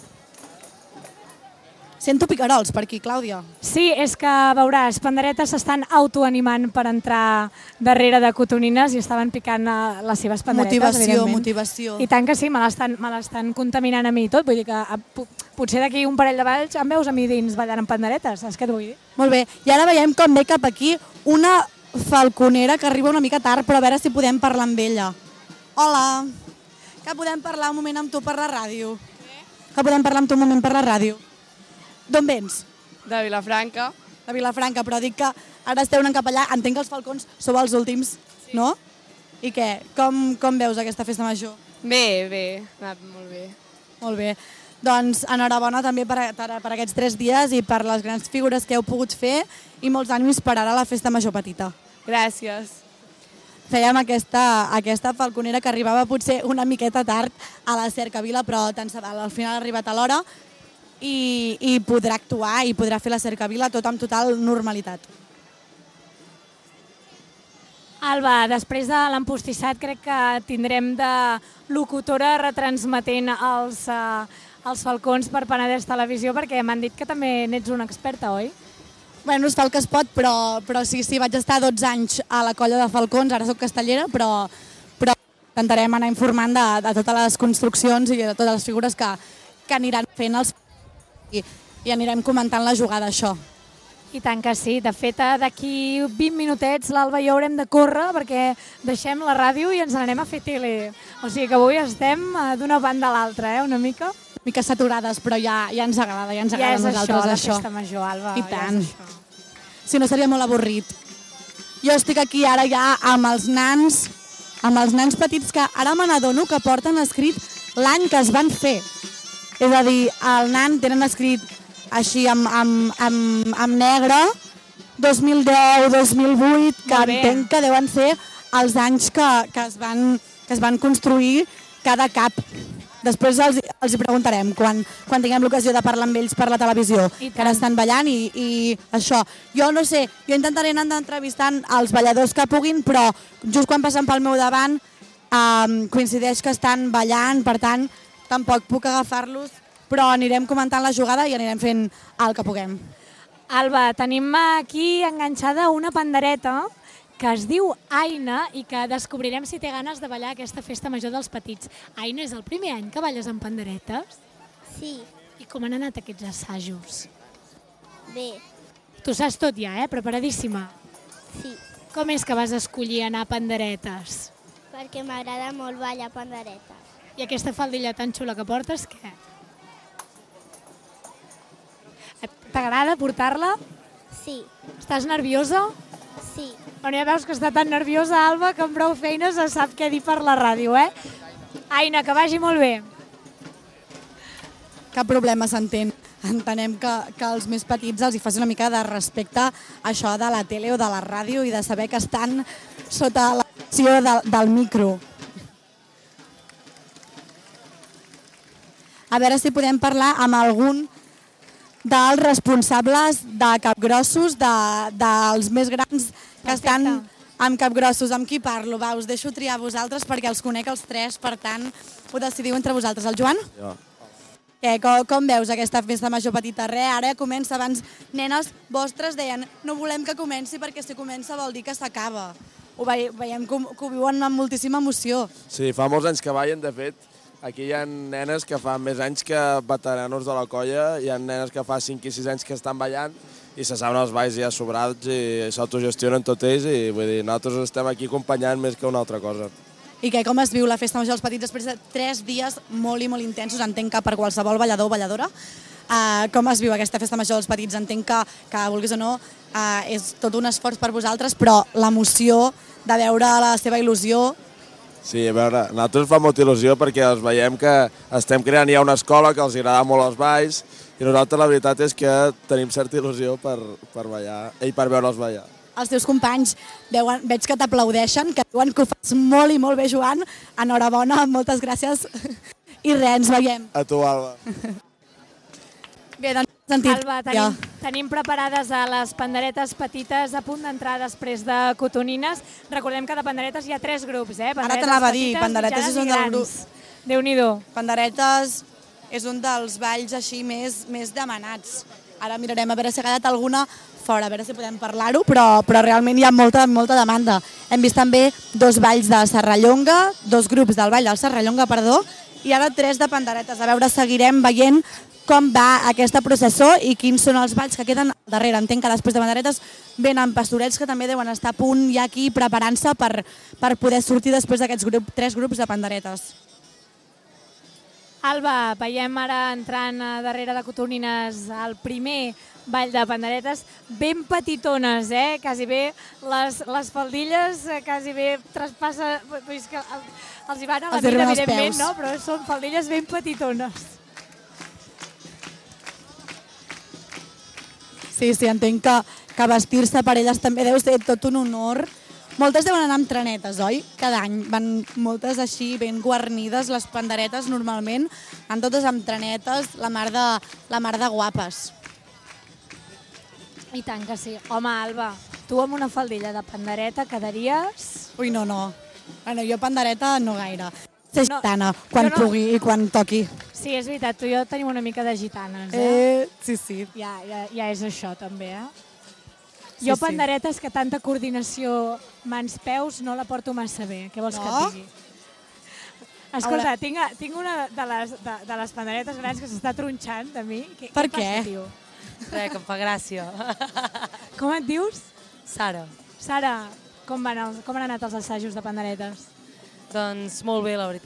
Sento picarols per aquí, Clàudia. Sí, és que veuràs, panderetes s'estan autoanimant per entrar darrere de cotonines i estaven picant les seves panderetes, motivació, evidentment. Motivació, I tant que sí, me l'estan contaminant a mi tot. Vull dir que potser d'aquí un parell de balls em veus a mi dins ballant amb panderetes, saps què et vull dir? Molt bé, i ara veiem com ve cap aquí una falconera que arriba una mica tard, però a veure si podem parlar amb ella. Hola, que podem parlar un moment amb tu per la ràdio? Que podem parlar amb tu un moment per la ràdio? D'on vens? De Vilafranca. De Vilafranca, però dic que ara esteu anant cap allà, entenc que els falcons sou els últims, sí. No? I què? Com, com veus aquesta festa major? Bé, bé, ha anat molt bé. Molt bé. Doncs enhorabona també per, per, per aquests tres dies i per les grans figures que heu pogut fer i molts ànims per ara a la festa major petita. Gràcies. Fèiem aquesta, aquesta falconera que arribava potser una miqueta tard a la cercavila, però tant se val, al final ha arribat a l'hora. I, i podrà actuar i podrà fer la cercavila tot amb total normalitat. Alba, després de l'empostissat crec que tindrem de locutora retransmetent els, uh, els falcons per Penedès Televisió, perquè m'han dit que també n'ets una experta, oi? Bueno, es fa el que es pot, però, però sí, sí, vaig estar dotze anys a la colla de falcons, ara soc castellera, però, però intentarem anar informant de, de totes les construccions i de totes les figures que, que aniran fent els I, i anirem comentant la jugada, això. I tant que sí. De fet, d'aquí vint minutets l'Alba i jo haurem de córrer perquè deixem la ràdio i ens n'anem a fer tele. O sigui que avui estem d'una banda a l'altra, eh, una mica. mica saturades, però ja, ja ens agrada, ja ens Ja agrada és a nosaltres això, la això. festa major, Alba. I ja tant. és això. Si no seria molt avorrit. Jo estic aquí ara ja amb els nans, amb els nans petits que ara me n'adono que porten escrit l'any que es van fer. És a dir, el nan tenen escrit així amb, amb, amb, amb negre, dos mil deu, dos mil vuit, que Molt bé. entenc que deuen ser els anys que, que, es, van, que es van construir cada cap. Després els, els hi preguntarem quan, quan tinguem l'ocasió de parlar amb ells per la televisió, que ara estan ballant i, i això. Jo no sé, jo intentaré anar entrevistant els balladors que puguin, però just quan passen pel meu davant eh, coincideix que estan ballant, per tant tampoc puc agafar-los, però anirem comentant la jugada i anirem fent el que puguem. Alba, tenim aquí enganxada una pandereta que es diu Aina i que descobrirem si té ganes de ballar aquesta festa major dels petits. Aina, és el primer any que balles amb panderetes? Sí. I com han anat aquests assajos? Bé, Tu saps tot ja, eh? Preparadíssima. sí, Com és que vas escollir anar a panderetes? perquè m'agrada molt ballar pandereta. I aquesta faldilla tan xula que portes, què? T'agrada portar-la? Sí, Estàs nerviosa? sí. Bueno, ja veus que està tan nerviosa, Alba, que amb prou feines se sap què dir per la ràdio, eh? Aina, que vagi molt bé. Cap problema, s'entén. Entenem que, que els més petits els hi faci una mica de respecte a això de la tele o de la ràdio i de saber que estan sota l'acció de, del micro. A veure si podem parlar amb algun dels responsables de capgrossos, de, dels més grans que estan amb capgrossos. Amb qui parlo? Va, us deixo triar vosaltres perquè els conec els tres, per tant, ho decidiu entre vosaltres. El Joan? Jo. Què, com, com veus aquesta festa major petita? Re, ara comença, abans nenes vostres deien no volem que comenci perquè si comença vol dir que s'acaba. Ho ve, veiem que, ho- que ho viuen amb moltíssima emoció. Sí, fa molts anys que ballen, de fet. Aquí hi ha nenes que fa més anys que veteranos de la colla, hi ha nenes que fa cinc i sis anys que estan ballant i se saben els balls ja sobrats i s'autogestionen tot ells i vull dir, nosaltres estem aquí acompanyant més que una altra cosa. I què, com es viu la festa major dels petits després de tres dies molt i molt intensos? Entenc que per qualsevol ballador o balladora. Uh, com es viu aquesta festa major dels petits? Entenc que, que vulguis o no, uh, és tot un esforç per vosaltres, però l'emoció de veure la seva il·lusió. Sí, a veure, a nosaltres fa molta il·lusió perquè els veiem que estem creant ja una escola que els agrada molt els balls i nosaltres la veritat és que tenim certa il·lusió per, per ballar i per veure'ls ballar. Els teus companys veuen, veig que t'aplaudeixen, que diuen que ho fas molt i molt bé, Joan. Enhorabona, moltes gràcies. I res, ens veiem. A tu, Alba. Bé, doncs, sentit. Alba, tenim, tenim preparades a les panderetes petites a punt d'entrar després de cotonines. Recordem que de panderetes hi ha tres grups, eh? Ara t'anava a dir, panderetes és un del grup. Déu-n'hi-do. Panderetes és un dels balls així més, més demanats. Ara mirarem a veure si ha quedat alguna fora, a veure si podem parlar-ho, però, però realment hi ha molta, molta demanda. Hem vist també dos balls de Serrallonga, dos grups del ball del Serrallonga, perdó, i ara tres de panderetes. A veure, seguirem veient com va aquesta processó i quins són els balls que queden al darrere. Entenc que després de panderetes venen pastorets que també deuen estar a punt ja aquí preparant-se per, per poder sortir després d'aquests grup, tres grups de panderetes. Alba, veiem ara entrant a darrere de cotonines el primer ball de panderetes, ben petitones, eh? Quasi bé les, les faldilles, eh, quasi bé traspassa, és que el- els hi van a la Els hi mida, arriben als evidentment, peus. no? Però són faldilles ben petitones. Sí, sí, entenc que, que vestir-se per elles també deu ser tot un honor. Moltes deuen anar amb trenetes, oi? Cada any van moltes així ben guarnides, les panderetes normalment, van totes amb trenetes, la mar de, la mar de guapes. I tant que sí. Home, Alba, tu amb una faldilla de pandereta quedaries... Ui, no, no. Bueno, jo pandereta no gaire. Ser No, gitana, quan jo no. pugui i quan toqui. Sí, és veritat, tu i jo tenim una mica de gitanes, eh? Eh, sí, sí. Ja, ja, ja és això, també, eh? Sí, jo sí. panderetes que tanta coordinació mans-peus no la porto massa bé. Què vols que No? et digui? Escolta, Ara- tinc, tinc una de les, de, de les panderetes grans que s'està tronxant de mi. Què, Per què? què? Passa, tio? Res, que em fa gràcia. Com et dius? Sara. Sara, com, van els, com han anat els assajos de panderetes? Doncs molt bé, la veritat.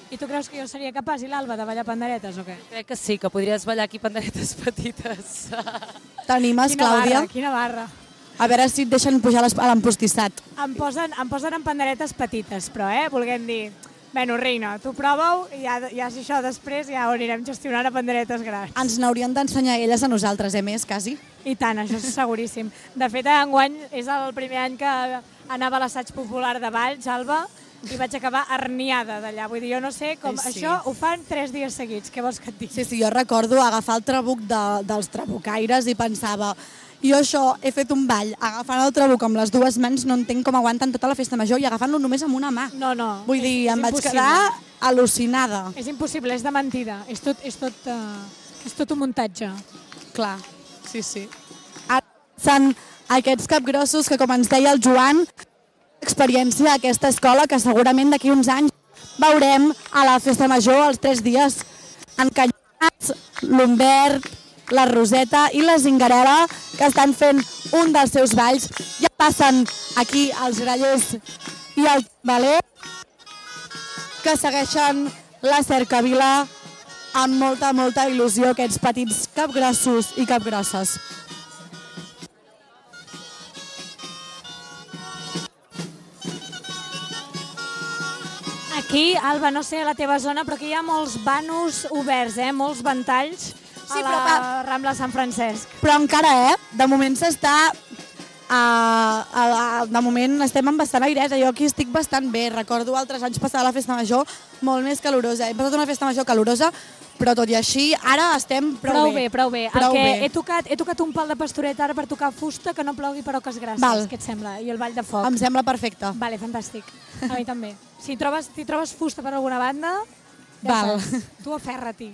I tu creus que jo seria capaç, i l'Alba, de ballar panderetes o què? Crec que sí, que podries ballar aquí panderetes petites. T'animes, Clàudia? Quina barra, quina barra. A veure si et deixen pujar a l'empostissat. Em posen, em posen en panderetes petites, però, eh, volguem dir... Bueno, reina, tu prova-ho i ja, ja si això després ja ho anirem gestionant a panderetes grans. Ens n'haurien d'ensenyar elles a nosaltres, eh, més, quasi. I tant, això és seguríssim. De fet, enguany és el primer any que anava a l'assaig popular de Valls, Alba, i vaig acabar herniada d'allà. Vull dir, jo no sé com... Sí. Això ho fan tres dies seguits, què vols que et digui? Sí, sí, jo recordo agafar el trabuc de, dels trabucaires i pensava... Jo això, he fet un ball agafant el trabuc amb les dues mans, no entenc com aguanten tota la festa major i agafant-lo només amb una mà. No, no. Vull és, dir, és em vaig impossible. quedar al·lucinada. És impossible, és de mentida. És tot, és tot, uh, és tot un muntatge. Clar, sí, sí. Ara són aquests capgrossos que, com ens deia el Joan, experiència a aquesta escola que segurament d'aquí uns anys veurem a la festa major els tres dies encanyats, l'Humbert, la Roseta i la Zingarela, que estan fent un dels seus balls. Ja passen aquí els grallers i el timbaler, que segueixen la cercavila amb molta, molta il·lusió, aquests petits capgrossos i capgrosses. Aquí, Alba, no sé a la teva zona, però aquí hi ha molts vanos oberts, eh? Molts ventalls. Sí, a la però, Rambla Sant Francesc. Però encara, eh? De moment s'està... Uh, uh, de moment estem amb bastant airesa. Jo aquí estic bastant bé. Recordo altres anys passar la festa major molt més calorosa. Hem passat una festa major calorosa, però tot i així, ara estem prou, prou bé. bé. Prou bé, prou El que bé. He tocat, he tocat un pal de pastoret ara per tocar fusta, que no plogui per Oques Grasses. Val. Què et sembla? I el ball de foc. Em sembla perfecte. Vale, fantàstic. A mi també. Si trobes, si trobes fusta per alguna banda, ja Val. saps. Tu aferra-t'hi.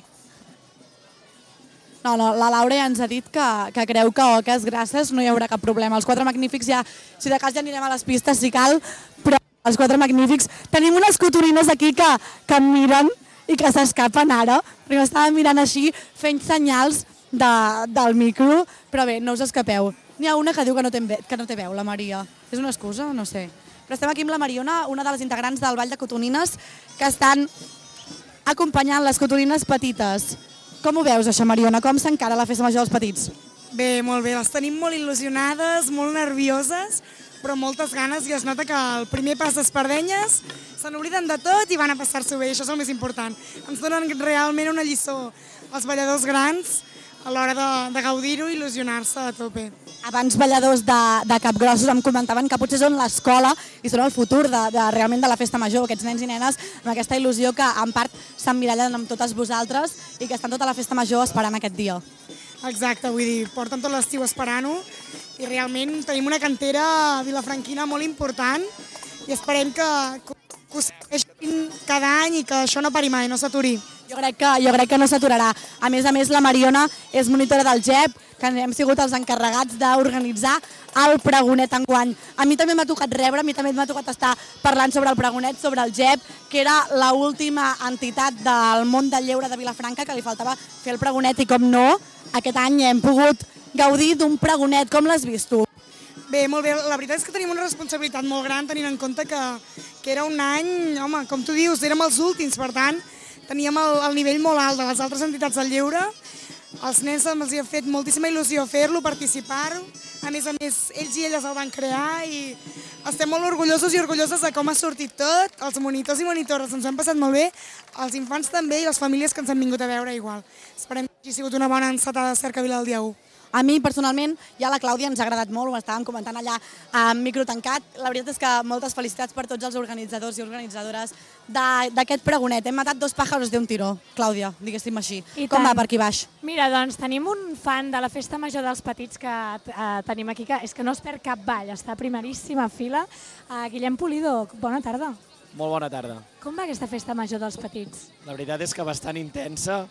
No, no, la Laura ja ens ha dit que, que creu que a Oques Grasses no hi haurà cap problema. Els quatre magnífics ja, si de cas ja anirem a les pistes si cal, però els quatre magnífics... Tenim unes cotorines aquí que, que em miren i que s'escapen ara, perquè estàvem mirant així, fent senyals de, del micro, però bé, no us escapeu. N'hi ha una que diu que no, té, que no té veu, la Maria. És una excusa? No sé. Però estem aquí amb la Mariona, una de les integrants del Ball de Cotonines, que estan acompanyant les cotonines petites. Com ho veus, això, Mariona? Com s'encara la festa major dels petits? Bé, molt bé. Les tenim molt il·lusionades, molt nervioses, però moltes ganes, i es nota que el primer pas d'espardenyes se n'obliden de tot i van a passar-s'ho bé, això és el més important. Ens donen realment una lliçó als balladors grans a l'hora de, de gaudir-ho i il·lusionar-se a tope. Abans balladors de, de capgrossos em comentaven que potser són l'escola i són el futur de, de, realment de la festa major, aquests nens i nenes amb aquesta il·lusió que en part s'emmirallen amb totes vosaltres i que estan tota la festa major esperant aquest dia. Exacte, vull dir, porten tot l'estiu esperant-ho i realment tenim una cantera vilafranquina molt important i esperem que, que ho segueixin cada any i que això no pari mai, no s'aturi. Jo crec que, jo crec que no s'aturarà. A més a més, la Mariona és monitora del G E P, que hem sigut els encarregats d'organitzar el pregonet enguany. A mi també m'ha tocat rebre, a mi també m'ha tocat estar parlant sobre el pregonet, sobre el G E P, que era l'última entitat del món del lleure de Vilafranca que li faltava fer el pregonet i, com no, aquest any hem pogut gaudir d'un pregonet. Com l'has vist tu? Bé, molt bé. La veritat és que tenim una responsabilitat molt gran tenint en compte que, que era un any, home, com tu dius, érem els últims, per tant, teníem el, el nivell molt alt de les altres entitats del lleure. Els nens els hi ha fet moltíssima il·lusió fer-lo, participar-ho. A més a més, ells i elles el van crear i estem molt orgullosos i orgulloses de com ha sortit tot. Els monitors i monitores ens han passat molt bé, els infants també i les famílies que ens han vingut a veure igual. Esperem que hagi sigut una bona encetada de Cercavila el dia u. A mi, personalment, ja la Clàudia ens ha agradat molt, ho estàvem comentant allà amb micro tancat. La veritat és que moltes felicitats per tots els organitzadors i organitzadores d'aquest pregonet. Hem matat dos pájaros d'un tiró, Clàudia, diguéssim així. I Com tant. va per aquí baix? Mira, doncs tenim un fan de la festa major dels petits que eh, tenim aquí, que és que no es perd cap ball, està a primeríssima fila. Uh, Guillem Pulido, bona tarda. Molt bona tarda. Com va aquesta festa major dels petits? La veritat és que bastant intensa.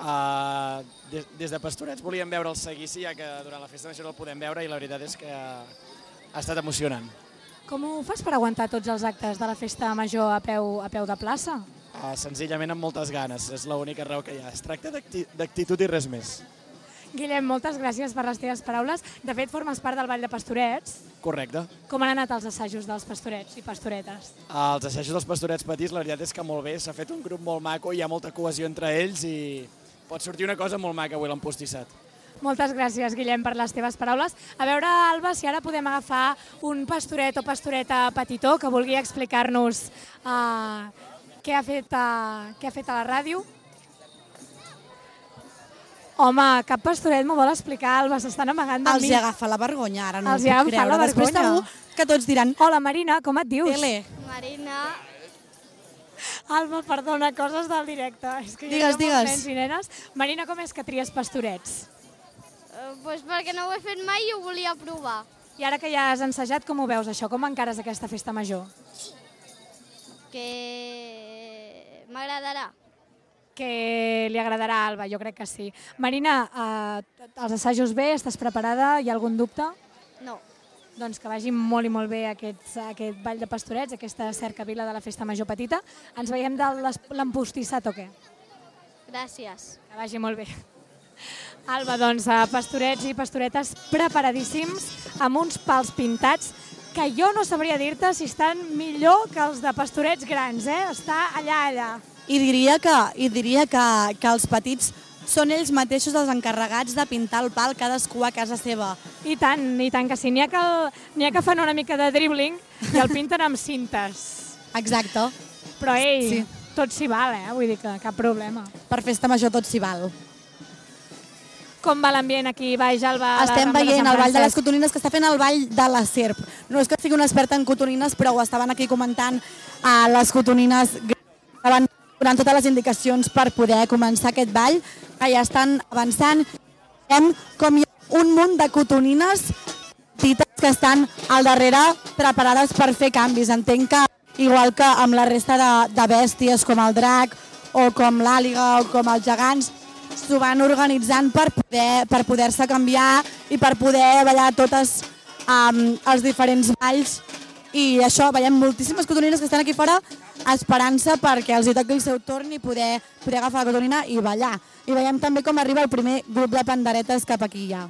Uh, des, des de Pastorets volíem veure el seguici, ja que durant la festa major el podem veure, i la veritat és que ha estat emocionant. Com ho fas per aguantar tots els actes de la festa major a peu, a peu de plaça? Uh, senzillament amb moltes ganes, és l'única raó que hi ha. Es tracta d'actitud i res més. Guillem, moltes gràcies per les teves paraules. De fet, formes part del Ball de Pastorets. Correcte. Com han anat els assajos dels pastorets i pastoretes? Els assajos dels pastorets petits, la veritat és que molt bé, s'ha fet un grup molt maco, hi ha molta cohesió entre ells i pot sortir una cosa molt maca avui l'empostissat. Moltes gràcies, Guillem, per les teves paraules. A veure, Alba, si ara podem agafar un pastoret o pastoreta petitó que vulgui explicar-nos uh, què, ha fet, uh, què ha fet a la ràdio. Home, cap pastoret m'ho vol explicar, Alba, s'estan amagant de Els mi. hi agafa la vergonya, ara no Els ho hi puc agafa creure. la Després vergonya. segur que tots diran... Hola, Marina, com et dius? Tele. Marina. Alba, perdona, coses del directe. És que Digues, hi ha molts digues. nens i nenes. Marina, com és que tries pastorets? Uh, pues perquè no ho he fet mai i ho volia provar. I ara que ja has ensajat, com ho veus això? Com encares aquesta festa major? Que m'agradarà. Que li agradarà a Alba, jo crec que sí. Marina, eh, els assajos bé? Estàs preparada? Hi ha algun dubte? No. Doncs que vagi molt i molt bé aquest, aquest ball de pastorets, aquesta cercavila de la festa major petita. Ens veiem de l'empostissat o què? Gràcies. Que vagi molt bé. Alba, doncs, pastorets i pastoretes preparadíssims, amb uns pals pintats, que jo no sabria dir-te si estan millor que els de pastorets grans, eh? Està allà, allà. I diria que, i diria que, que els petits són ells mateixos els encarregats de pintar el pal cadascú a casa seva. I tant, i tant que sí. N'hi ha que, n'hi ha que fan una mica de dribbling i el pinten amb cintes. Exacte. Però, ei, Sí. tot s'hi val, eh? Vull dir que cap problema. Per festa major tot s'hi val. Com va l'ambient aquí baix, Alba? a la Estem Rambla de veient Sant el Ball de les Francesc? Cotonines, que està fent el Ball de la Serp. No és que sigui una experta en cotonines, però ho estaven aquí comentant a les cotonines, estaven donant totes les indicacions per poder començar aquest ball, que ja estan avançant. Veiem com hi ha un munt de cotonines petites que estan al darrere preparades per fer canvis. Entenc que, igual que amb la resta de, de bèsties, com el drac, o com l'àliga, o com els gegants, s'ho van organitzant per poder per poder-se canviar i per poder ballar totes um, els diferents balls. I això, veiem moltíssimes cotonines que estan aquí fora esperant-se perquè els hi toqui el seu torn i poder, poder agafar la cotonina i ballar. I veiem també com arriba el primer grup de panderetes cap aquí ja.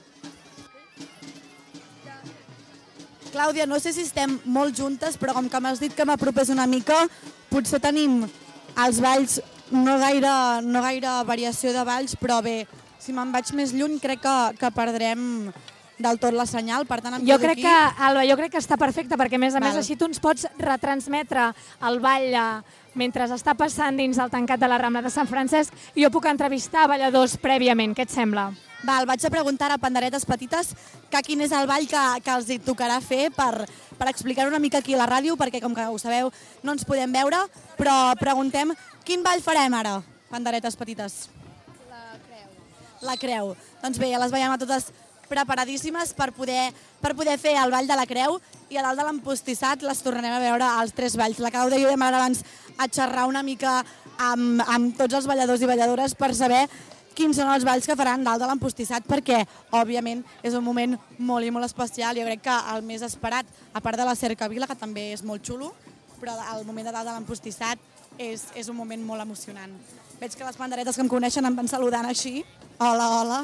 Clàudia, no sé si estem molt juntes, però com que m'has dit que m'apropés una mica, potser tenim els balls, no gaire, no gaire variació de balls, però bé, si me'n vaig més lluny crec que, que perdrem del tot la senyal, per tant em Jo quedo crec aquí. que, Alba, jo crec que està perfecte, perquè a més a més Val. així tu ens pots retransmetre el ball eh, mentre està passant dins el tancat de la Rambla de Sant Francesc i jo puc entrevistar balladors prèviament. Què et sembla? Val, vaig a preguntar a panderetes petites que quin és el ball que, que els hi tocarà fer per, per explicar una mica aquí a la ràdio, perquè com que ho sabeu no ens podem veure, però preguntem quin ball farem ara, panderetes petites? La creu. La creu. Doncs bé, ja les veiem a totes preparadíssimes per poder, per poder fer el ball de la creu i a dalt de l'empostissat les tornarem a veure als tres balls. La Clàudia i jo vam anar abans a xerrar una mica amb, amb tots els balladors i balladores per saber quins són els balls que faran dalt de l'empostissat, perquè, òbviament, és un moment molt i molt especial. Jo crec que el més esperat, a part de la cercavila, que també és molt xulo, però el moment de dalt de l'empostissat és, és un moment molt emocionant. Veig que les panderetes que em coneixen em van saludant així. Hola, hola.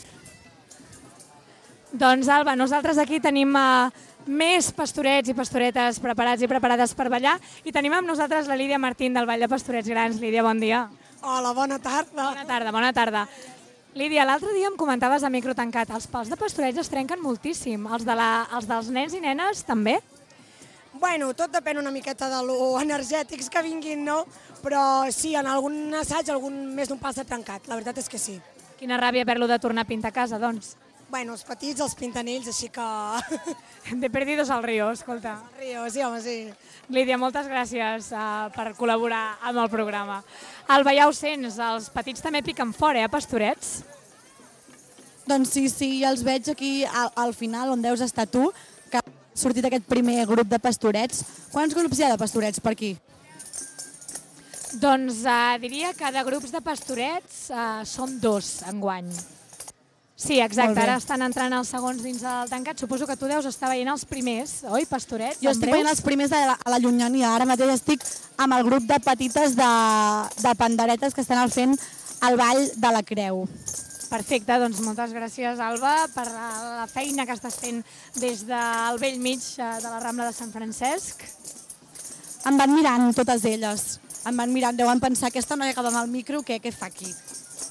Doncs, Alba, nosaltres aquí tenim uh, més pastorets i pastoretes preparats i preparades per ballar i tenim amb nosaltres la Lídia Martín del Ball de Pastorets Grans. Lídia, bon dia. Hola, bona tarda. Bona tarda, bona tarda. Lídia, l'altre dia em comentaves a micro tancat, els pals de pastorets es trenquen moltíssim. Els, de la, els dels nens i nenes també? Bueno, tot depèn una miqueta de lo energètics que vinguin, no? Però sí, en algun assaig algun més d'un pal s'ha trencat, la veritat és que sí. Quina ràbia haver-lo de tornar a pintar a casa, doncs. Bueno, els petits els pinten ells, així que... De perdidos al río, escolta. Río, sí, home, sí. Lídia, moltes gràcies uh, per col·laborar amb el programa. Alba, ja ho sents, els petits també piquen fora, eh, pastorets? Doncs sí, sí, els veig aquí al, al final, on deus estar tu, que ha sortit aquest primer grup de pastorets. Quants grups hi ha de pastorets per aquí? Doncs uh, diria que de grups de pastorets uh, som dos enguany. Sí, exacte, ara estan entrant els segons dins el tancat. Suposo que tu deus estar veient els primers, oi, pastorets? Jo estic veient els primers a la, a la llunyania. Ara mateix estic amb el grup de petites de, de panderetes que estan fent el ball de la creu. Perfecte, doncs moltes gràcies, Alba, per la feina que estàs fent des del vell mig de la Rambla de Sant Francesc. Em van mirant totes elles. Em van mirant, deuen pensar, aquesta noia que va amb el micro, què, què fa aquí?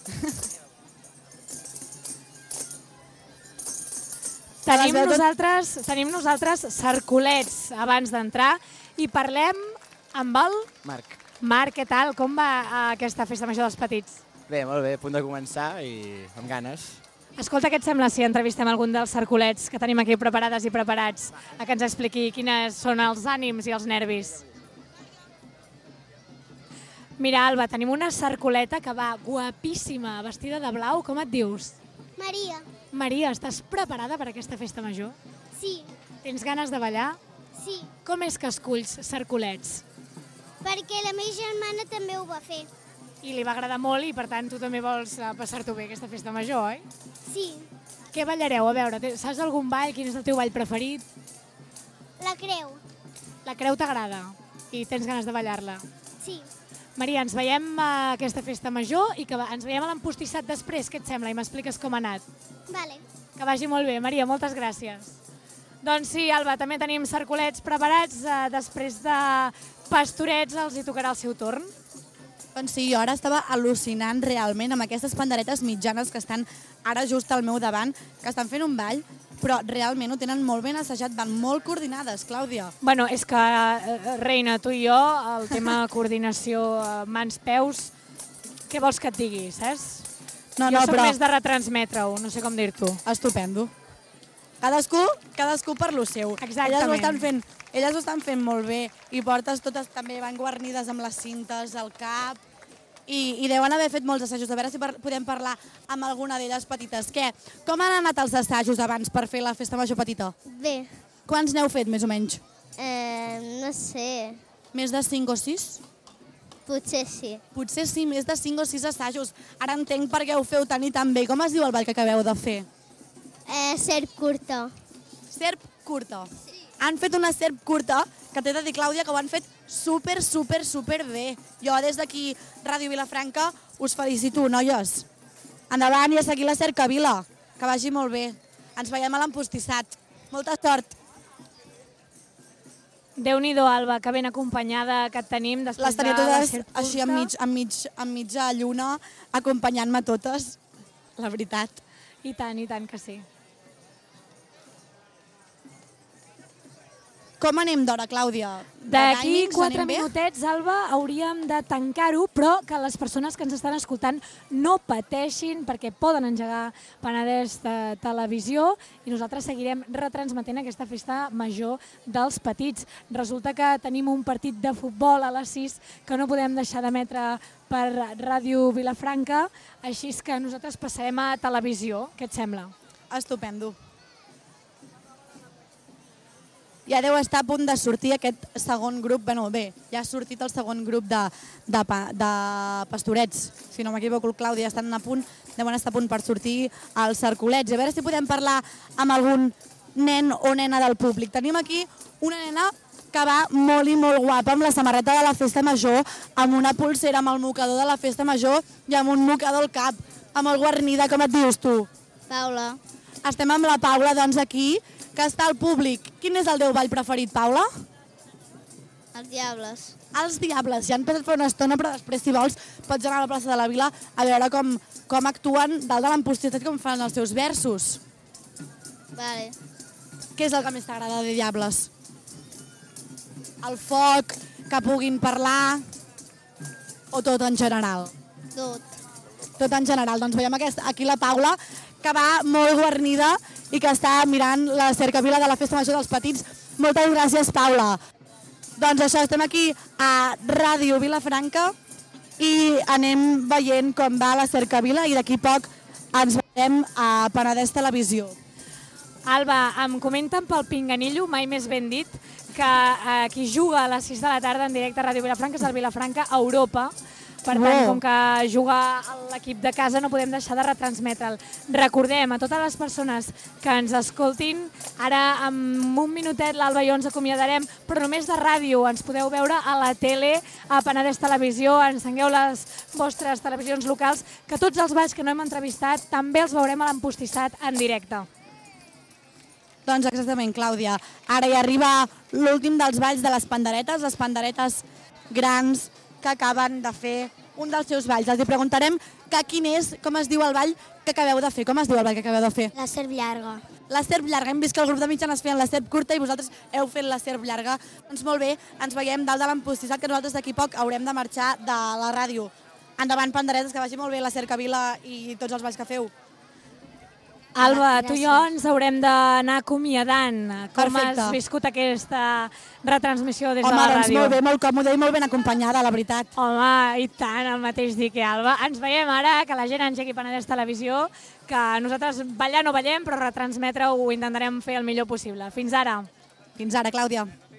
Tenim nosaltres, tenim nosaltres cercolets abans d'entrar i parlem amb el... Marc. Marc, què tal? Com va aquesta festa major dels petits? Bé, molt bé, a punt de començar i amb ganes. Escolta, què et sembla si entrevistem algun dels cercolets que tenim aquí preparades i preparats a que ens expliqui quines són els ànims i els nervis? Mira, Alba, tenim una cercoleta que va guapíssima, vestida de blau. Com et dius? Maria. Maria, estàs preparada per aquesta festa major? Sí. Tens ganes de ballar? Sí. Com és que esculls cercolets? Perquè la meva germana també ho va fer. I li va agradar molt i, per tant, tu també vols passar-t'ho bé aquesta festa major, oi? Sí. Què ballareu? A veure, saps algun ball? Quin és el teu ball preferit? La creu. La creu t'agrada i tens ganes de ballar-la? Sí. Maria, ens veiem a aquesta festa major i que ens veiem a l'empostissat després. Què et sembla? I m'expliques com ha anat. Vale. Que vagi molt bé. Maria, moltes gràcies. Doncs sí, Alba, també tenim cercolets preparats. Després de pastorets els hi tocarà el seu torn. Doncs sí, jo ara estava al·lucinant realment amb aquestes panderetes mitjanes que estan ara just al meu davant, que estan fent un ball, però realment ho tenen molt ben assajat, van molt coordinades, Clàudia. Bueno, és que, reina, tu i jo, el tema coordinació mans-peus, què vols que et digui, saps? No, jo no, soc però... més de retransmetre-ho, no sé com dir-t'ho. Estupendo. Cadascú, cadascú per lo seu. Exactament. Elles ho estan fent, elles ho estan fent molt bé i portes totes també van guarnides amb les cintes al cap i, i deuen haver fet molts assajos. A veure si par podem parlar amb alguna d'elles petites. Què? Com han anat els assajos abans per fer la festa major petita? Bé. Quants n'heu fet, més o menys? Eh, no sé. Més de cinc o sis? Potser sí. Potser sí, més de cinc o sis assajos. Ara entenc per què ho feu tant i tan bé. Com es diu el ball que acabeu de fer? Eh, serp curta. Serp curta. Sí. Han fet una serp curta, que t'he de dir, Clàudia, que ho han fet super, super, super bé. Jo des d'aquí, Ràdio Vilafranca, us felicito, noies. Endavant i a seguir la cercavila. Que vagi molt bé. Ens veiem a l'empostissat. Molta sort. Déu-n'hi-do, Alba, que ben acompanyada que et tenim després de la serp curta. Així enmig, enmig, enmitja lluna, acompanyant-me totes, la veritat. I tant, i tant que sí. Com anem d'hora, Clàudia? D'aquí quatre minutets, Alba, hauríem de tancar-ho, però que les persones que ens estan escoltant no pateixin perquè poden engegar Penedès de Televisió i nosaltres seguirem retransmetent aquesta festa major dels petits. Resulta que tenim un partit de futbol a les sis que no podem deixar d'emetre per Ràdio Vilafranca, així que nosaltres passarem a televisió. Què et sembla? Estupendo. Ja deu estar a punt de sortir aquest segon grup, bueno, bé, ja ha sortit el segon grup de, de, de pastorets, si no m'equivoco, el Clàudia, ja estan a punt, deuen estar a punt per sortir els cercolets. A veure si podem parlar amb algun nen o nena del públic. Tenim aquí una nena que va molt i molt guapa amb la samarreta de la festa major, amb una pulsera amb el mocador de la festa major i amb un mocador al cap, amb el guarnida. Com et dius tu? Paula. Estem amb la Paula, doncs, aquí, que està al públic. Quin és el teu ball preferit, Paula? Els Diables. Els Diables. Ja han passat per una estona, però després, si vols, pots anar a la plaça de la Vila a veure com, com actuen dalt de l'empostissat, com fan els seus versos. Vale. Què és el que més t'agrada de Diables? El foc, que puguin parlar, o tot en general? Tot. Tot en general. Doncs veiem aquesta, aquí la Paula, que va molt guarnida i que està mirant la cercavila de la festa major dels petits. Moltes gràcies, Paula. Doncs això, estem aquí a Ràdio Vilafranca i anem veient com va la cercavila i d'aquí poc ens veiem a Penedès Televisió. Alba, em comenten pel pinganillo, mai més ben dit, que eh, qui juga a les sis de la tarda en directe a Ràdio Vilafranca és el Vilafranca Europa. Per tant, com que juga l'equip de casa, no podem deixar de retransmetre'l. Recordem a totes les persones que ens escoltin, ara en un minutet l'Alba i jo ens acomiadarem, però només de ràdio. Ens podeu veure a la tele, a Penedès Televisió, encengueu les vostres televisions locals, que tots els balls que no hem entrevistat també els veurem a l'Empostissat en directe. Doncs exactament, Clàudia. Ara hi arriba l'últim dels balls de les panderetes, les panderetes grans que acaben de fer un dels seus balls. Els preguntarem que quin és, com es diu el ball que acabeu de fer. Com es diu el ball que acabeu de fer? La serp llarga. La serp llarga. Hem vist que el grup de mitjanes feien la serp curta i vosaltres heu fet la serp llarga. Doncs molt bé, ens veiem dalt de l'Empostissat, que nosaltres d'aquí poc haurem de marxar de la ràdio. Endavant, panderetes, que vagi molt bé la cercavila i tots els balls que feu. Alba, tu i jo ens haurem d'anar acomiadant. Com has viscut aquesta retransmissió des de la ràdio? Home, doncs molt bé, molt còmode i molt ben acompanyada, la veritat. Home, i tant, el mateix dic, eh, Alba. Ens veiem ara, que la gent engegui Penedès Televisió, que nosaltres ballar no ballem, però retransmetre ho intentarem fer el millor possible. Fins ara. Fins ara, Clàudia.